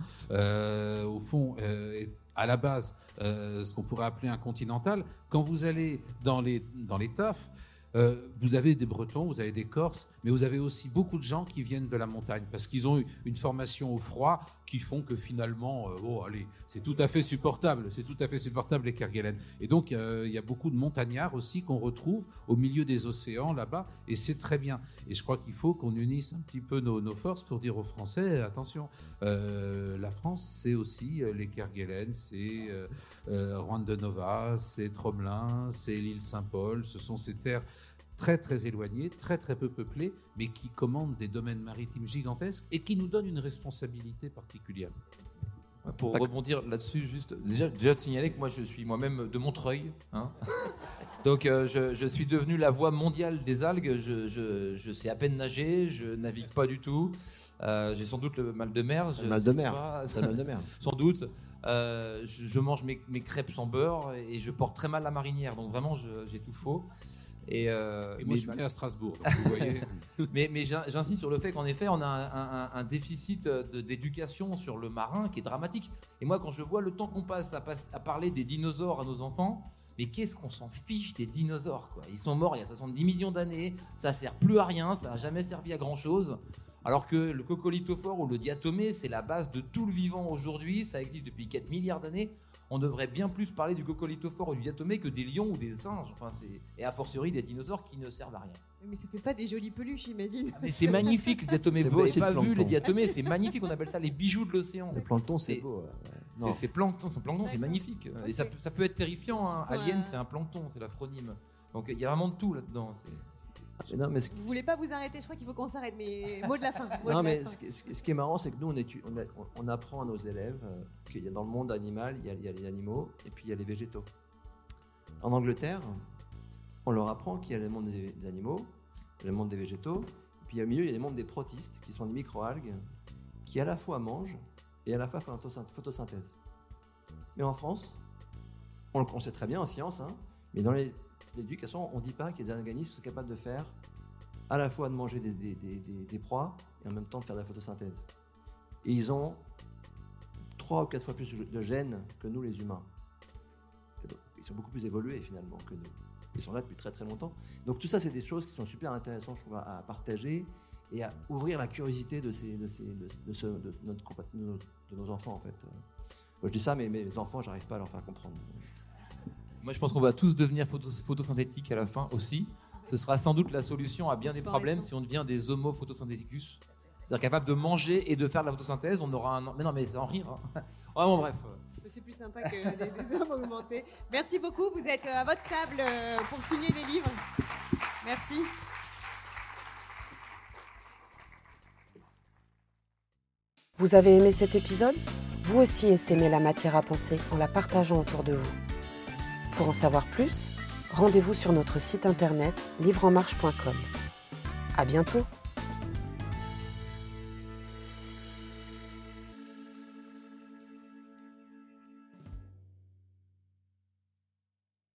Speaker 3: au fond, est à la base ce qu'on pourrait appeler un continental. Quand vous allez dans les TAF, vous avez des Bretons, vous avez des Corses, mais vous avez aussi beaucoup de gens qui viennent de la montagne parce qu'ils ont eu une formation au froid qui font que finalement, c'est tout à fait supportable les Kerguelen. Et donc, il y a beaucoup de montagnards aussi qu'on retrouve au milieu des océans là-bas, et c'est très bien. Et je crois qu'il faut qu'on unisse un petit peu nos forces pour dire aux Français, attention, la France, c'est aussi les Kerguelen, c'est Juan de Nova, c'est Tromelin, c'est l'île Saint-Paul, ce sont ces terres très très éloignées, très très peu peuplées, mais qui commandent des domaines maritimes gigantesques et qui nous donnent une responsabilité particulière.
Speaker 10: Pour rebondir là-dessus, juste déjà de signaler que moi je suis moi-même de Montreuil, hein. Donc je suis devenu la voix mondiale des algues. Je sais à peine nager, je navigue pas du tout. J'ai sans doute le mal de mer.
Speaker 5: T'as le mal de mer.
Speaker 10: Sans doute. Je mange mes crêpes sans beurre et je porte très mal la marinière. Donc vraiment, j'ai tout faux.
Speaker 3: Et moi, je suis né à Strasbourg, donc vous voyez.
Speaker 10: mais j'insiste sur le fait qu'en effet, on a un déficit d'éducation sur le marin qui est dramatique. Et moi, quand je vois le temps qu'on passe à parler des dinosaures à nos enfants, mais qu'est-ce qu'on s'en fiche des dinosaures, quoi. Ils sont morts il y a 70 millions d'années, ça sert plus à rien, ça n'a jamais servi à grand-chose. Alors que le coccolithophore ou le diatomée, c'est la base de tout le vivant aujourd'hui, ça existe depuis 4 milliards d'années. On devrait bien plus parler du coccolithophore ou du diatomée que des lions ou des singes. Enfin, et a fortiori des dinosaures qui ne servent à rien.
Speaker 2: Mais ça fait pas des jolies peluches, j'imagine.
Speaker 10: Mais c'est magnifique le diatomée. Vous n'avez pas vu les diatomées, c'est magnifique. On appelle ça les bijoux de l'océan.
Speaker 5: Le plancton, c'est beau.
Speaker 10: C'est plancton, c'est magnifique. Okay. Et ça peut être terrifiant. Hein. Alien, c'est un plancton, c'est l'acronyme. Donc il y a vraiment de tout là-dedans.
Speaker 5: Non, mais
Speaker 2: vous voulez pas vous arrêter, je crois qu'il faut qu'on s'arrête, mais mot de la fin.
Speaker 5: Ce qui est marrant, c'est que nous, on apprend à nos élèves qu'il y a dans le monde animal, il y a les animaux et puis il y a les végétaux. En Angleterre, on leur apprend qu'il y a le monde des animaux, le monde des végétaux, et puis au milieu, il y a le monde des protistes, qui sont des microalgues, qui à la fois mangent et à la fois font la photosynthèse. Mais en France, on sait très bien en science, hein, mais dans l'éducation, on ne dit pas qu'il y a des organismes qui sont capables de faire à la fois de manger des proies et en même temps de faire de la photosynthèse. Et ils ont 3 ou 4 fois plus de gènes que nous les humains. Donc, ils sont beaucoup plus évolués finalement que nous. Ils sont là depuis très très longtemps. Donc tout ça, c'est des choses qui sont super intéressantes, je trouve, à partager et à ouvrir la curiosité de nos enfants en fait. Moi, je dis ça, mais mes enfants, j'arrive pas à leur faire comprendre.
Speaker 10: Moi, je pense qu'on va tous devenir photosynthétiques à la fin aussi. Ce sera sans doute la solution à bien des problèmes si on devient des homo photosyntheticus. C'est-à-dire capable de manger et de faire de la photosynthèse. On aura un... Mais non, mais c'est en rire. Hein. Vraiment, bref.
Speaker 2: C'est plus sympa que des hommes augmentés. Merci beaucoup. Vous êtes à votre table pour signer les livres. Merci.
Speaker 1: Vous avez aimé cet épisode ? Vous aussi essaimez la matière à penser en la partageant autour de vous. Pour en savoir plus, rendez-vous sur notre site internet livreenmarche.com. À bientôt.